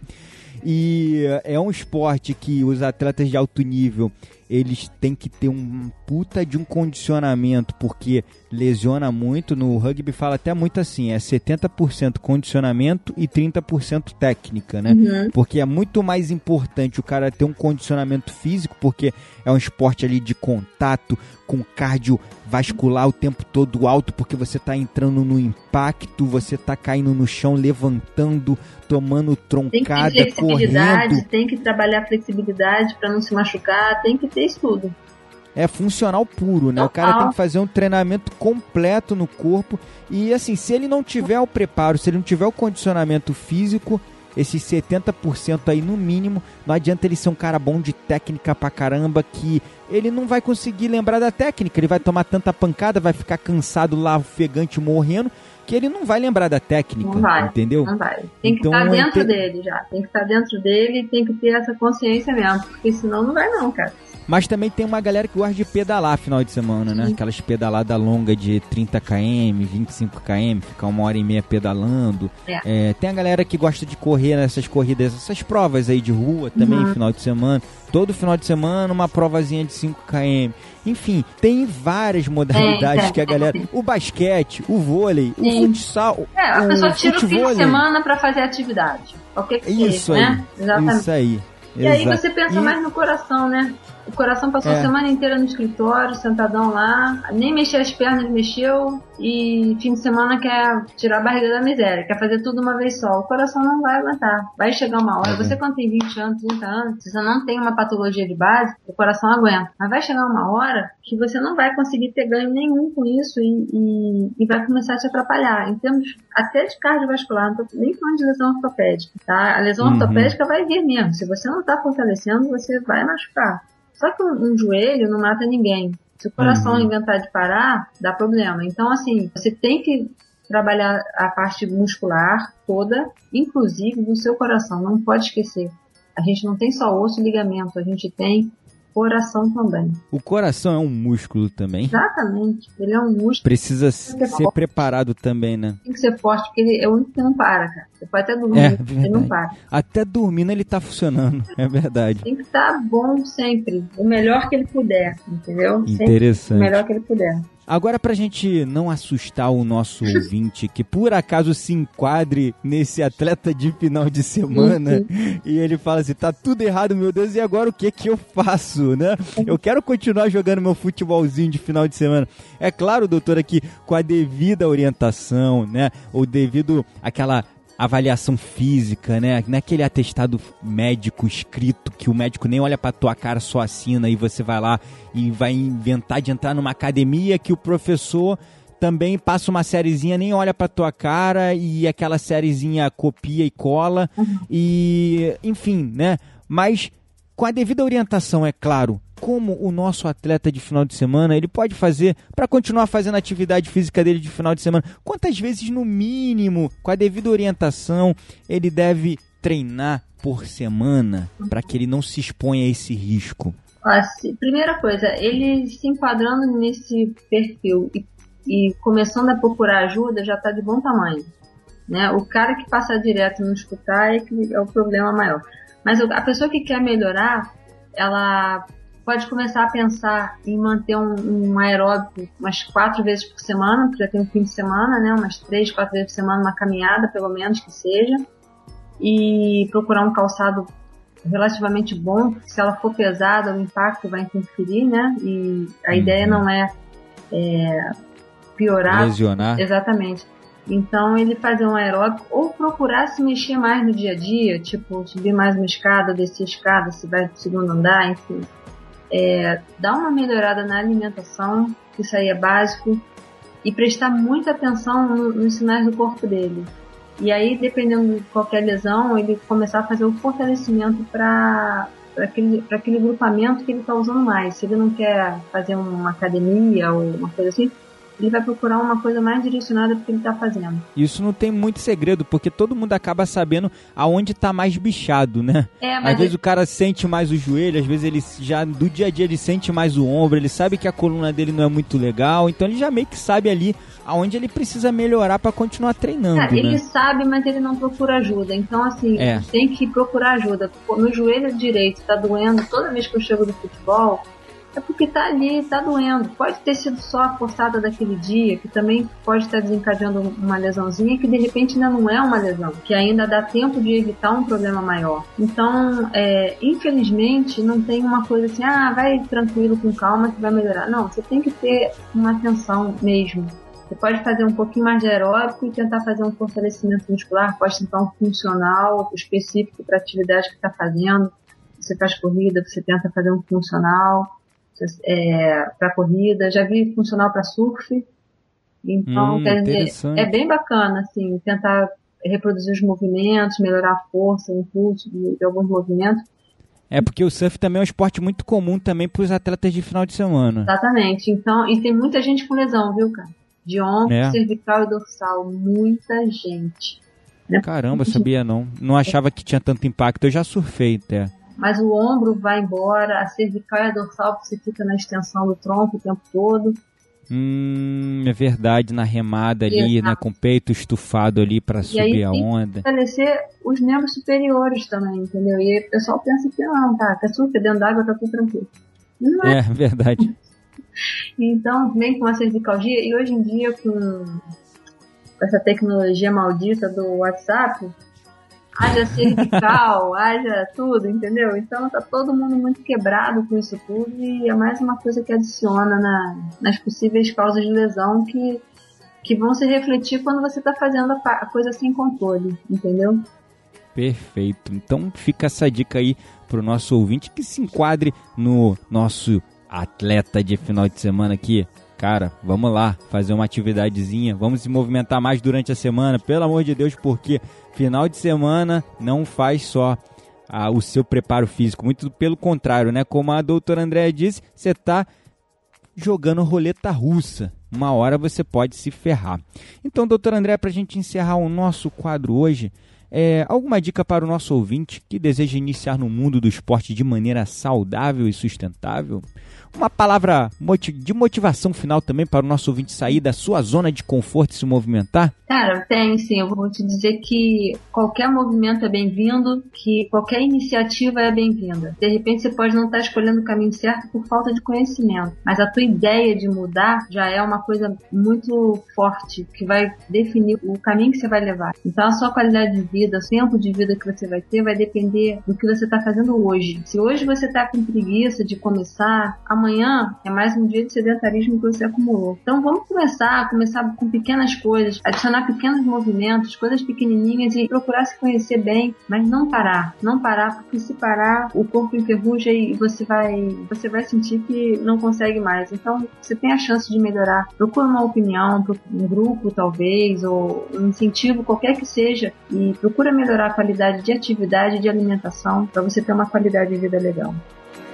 E é um esporte que os atletas de alto nível, eles têm que ter um puta de um condicionamento, porque lesiona muito. No rugby fala até muito assim, 70% condicionamento e 30% técnica, né? Porque é muito mais importante o cara ter um condicionamento físico, porque é um esporte ali de contato, com cardiovascular o tempo todo alto, porque você tá entrando no impacto, você tá caindo no chão, levantando, tomando troncada, tem que ter flexibilidade, correndo. Tem que trabalhar flexibilidade para não se machucar, tem que ter isso tudo. É funcional puro, né? O cara tem que fazer um treinamento completo no corpo e, assim, se ele não tiver o preparo, se ele não tiver o condicionamento físico, esses 70% aí no mínimo, não adianta ele ser um cara bom de técnica pra caramba, que ele não vai conseguir lembrar da técnica, ele vai tomar tanta pancada, vai ficar cansado lá, ofegante, morrendo, que ele não vai lembrar da técnica, entendeu? Não vai. Tem que estar dentro dele já, tem que estar dentro dele e tem que ter essa consciência mesmo, porque senão não vai não, cara. Mas também tem uma galera que gosta de pedalar final de semana, né? Aquelas pedaladas longas de 30 km, 25 km, ficar 1h30 pedalando. Tem a galera que gosta de correr nessas corridas, essas provas aí de rua também, final de semana. Todo final de semana uma provazinha de 5 km. Enfim, tem várias modalidades que a galera... O basquete, o vôlei, o futsal... a pessoa tira o fim de semana pra fazer atividade. Qualquer que seja, né? Exatamente. Isso aí. E aí você pensa mais no coração, né? O coração passou a semana inteira no escritório, sentadão lá, nem mexer as pernas mexeu, e fim de semana quer tirar a barriga da miséria, quer fazer tudo uma vez só. O coração não vai aguentar. Vai chegar uma hora, você quando tem 20 anos, 30 anos, se você não tem uma patologia de base, o coração aguenta. Mas vai chegar uma hora que você não vai conseguir ter ganho nenhum com isso e vai começar a te atrapalhar. Em termos até de cardiovascular, não tô nem falando de lesão ortopédica, tá? A lesão ortopédica vai vir mesmo. Se você não está fortalecendo, você vai machucar. Só que um joelho não mata ninguém. Se o coração inventar de parar, dá problema. Então, assim, você tem que trabalhar a parte muscular toda, inclusive do seu coração. Não pode esquecer. A gente não tem só osso e ligamento, a gente tem coração também. O coração é um músculo também? Exatamente. Ele é um músculo. Precisa ser preparado também, né? Tem que ser forte, porque ele é o único que não para, cara. Você pode até dormir, ele não para. Até dormindo ele tá funcionando, é verdade. Tem que estar bom sempre. O melhor que ele puder, entendeu? Interessante. Sempre o melhor que ele puder. Agora, pra gente não assustar o nosso ouvinte, que por acaso se enquadre nesse atleta de final de semana, e ele fala assim, tá tudo errado, meu Deus, e agora o que eu faço, né? Eu quero continuar jogando meu futebolzinho de final de semana. É claro, doutora, que com a devida orientação, né, ou devido àquela avaliação física, né? Naquele atestado médico escrito que o médico nem olha pra tua cara, só assina, e você vai lá e vai inventar de entrar numa academia que o professor também passa uma sériezinha, nem olha pra tua cara e aquela sériezinha copia e cola e, enfim, né? Mas com a devida orientação, é claro, como o nosso atleta de final de semana, ele pode fazer para continuar fazendo a atividade física dele de final de semana. Quantas vezes, no mínimo, com a devida orientação, ele deve treinar por semana para que ele não se exponha a esse risco? Primeira coisa, ele se enquadrando nesse perfil e começando a procurar ajuda já está de bom tamanho, né? O cara que passa direto e não escutar é o problema maior. Mas a pessoa que quer melhorar, ela pode começar a pensar em manter um aeróbico umas 4 vezes por semana, porque já tem um fim de semana, né? Umas 3, 4 vezes por semana, uma caminhada, pelo menos que seja. E procurar um calçado relativamente bom, porque se ela for pesada, o impacto vai interferir, né? E a ideia não é piorar. Lesionar. Exatamente. Então, ele fazer um aeróbico ou procurar se mexer mais no dia a dia, tipo, subir mais uma escada, descer a escada, se vai pro segundo andar, enfim. Dar uma melhorada na alimentação, isso aí é básico, e prestar muita atenção nos sinais do corpo dele. E aí, dependendo de qualquer lesão, ele começar a fazer o fortalecimento para aquele grupamento que ele está usando mais. Se ele não quer fazer uma academia ou uma coisa assim, ele vai procurar uma coisa mais direcionada para o que ele está fazendo. Isso não tem muito segredo, porque todo mundo acaba sabendo aonde está mais bichado, né? Às vezes o cara sente mais o joelho, às vezes ele já, do dia a dia, ele sente mais o ombro, ele sabe que a coluna dele não é muito legal, então ele já meio que sabe ali aonde ele precisa melhorar para continuar treinando, ele né? sabe, mas ele não procura ajuda. Então, assim, tem que procurar ajuda. No joelho direito está doendo toda vez que eu chego do futebol, é porque tá ali, tá doendo. Pode ter sido só a forçada daquele dia, que também pode estar desencadeando uma lesãozinha, que de repente ainda não é uma lesão, que ainda dá tempo de evitar um problema maior. Então, infelizmente, não tem uma coisa assim, vai tranquilo, com calma, que vai melhorar. Não, você tem que ter uma atenção mesmo. Você pode fazer um pouquinho mais de aeróbico e tentar fazer um fortalecimento muscular, pode tentar um funcional específico para a atividade que está fazendo. Você faz corrida, você tenta fazer um funcional para corrida, já vi funcional para surf, então quer dizer, é bem bacana assim, tentar reproduzir os movimentos, melhorar a força, o impulso de alguns movimentos. Porque o surf também é um esporte muito comum também para os atletas de final de semana. Exatamente, então, e tem muita gente com lesão, viu, cara? De ombro, cervical e dorsal, muita gente. Caramba, sabia não achava que tinha tanto impacto, eu já surfei até. Mas o ombro vai embora, a cervical e a dorsal você fica na extensão do tronco o tempo todo. É verdade, na remada ali, né, com o peito estufado ali para subir a onda. E fortalecer os membros superiores também, entendeu? E aí o pessoal pensa que não, que surf dentro d'água tá tudo tranquilo. Não é. Verdade. Então, vem com a cervicalgia, e hoje em dia com essa tecnologia maldita do WhatsApp, haja cervical, haja tudo, entendeu? Então tá todo mundo muito quebrado com isso tudo e é mais uma coisa que adiciona nas possíveis causas de lesão que vão se refletir quando você tá fazendo a coisa sem controle, entendeu? Perfeito. Então fica essa dica aí pro nosso ouvinte que se enquadre no nosso atleta de final de semana aqui. Cara, vamos lá, fazer uma atividadezinha, vamos se movimentar mais durante a semana, pelo amor de Deus, porque final de semana não faz só o seu preparo físico, muito pelo contrário, né? Como a doutora Andréa disse, você tá jogando roleta russa, uma hora você pode se ferrar. Então, doutora Andréa, pra gente encerrar o nosso quadro hoje, alguma dica para o nosso ouvinte que deseja iniciar no mundo do esporte de maneira saudável e sustentável? Uma palavra de motivação final também para o nosso ouvinte sair da sua zona de conforto e se movimentar? Cara, tem sim. Eu vou te dizer que qualquer movimento é bem-vindo, que qualquer iniciativa é bem-vinda. De repente você pode não estar escolhendo o caminho certo por falta de conhecimento, mas a tua ideia de mudar já é uma coisa muito forte, que vai definir o caminho que você vai levar. Então a sua qualidade de vida vida, o tempo de vida que você vai ter vai depender do que você está fazendo hoje. Se hoje você está com preguiça de começar, amanhã é mais um dia de sedentarismo que você acumulou. Então vamos começar com pequenas coisas, adicionar pequenos movimentos, coisas pequenininhas e procurar se conhecer bem, mas não parar, porque se parar o corpo enferruja e você vai sentir que não consegue mais. Então você tem a chance de melhorar. Procura uma opinião, um grupo talvez, ou um incentivo qualquer que seja, e procura melhorar a qualidade de atividade e de alimentação para você ter uma qualidade de vida legal.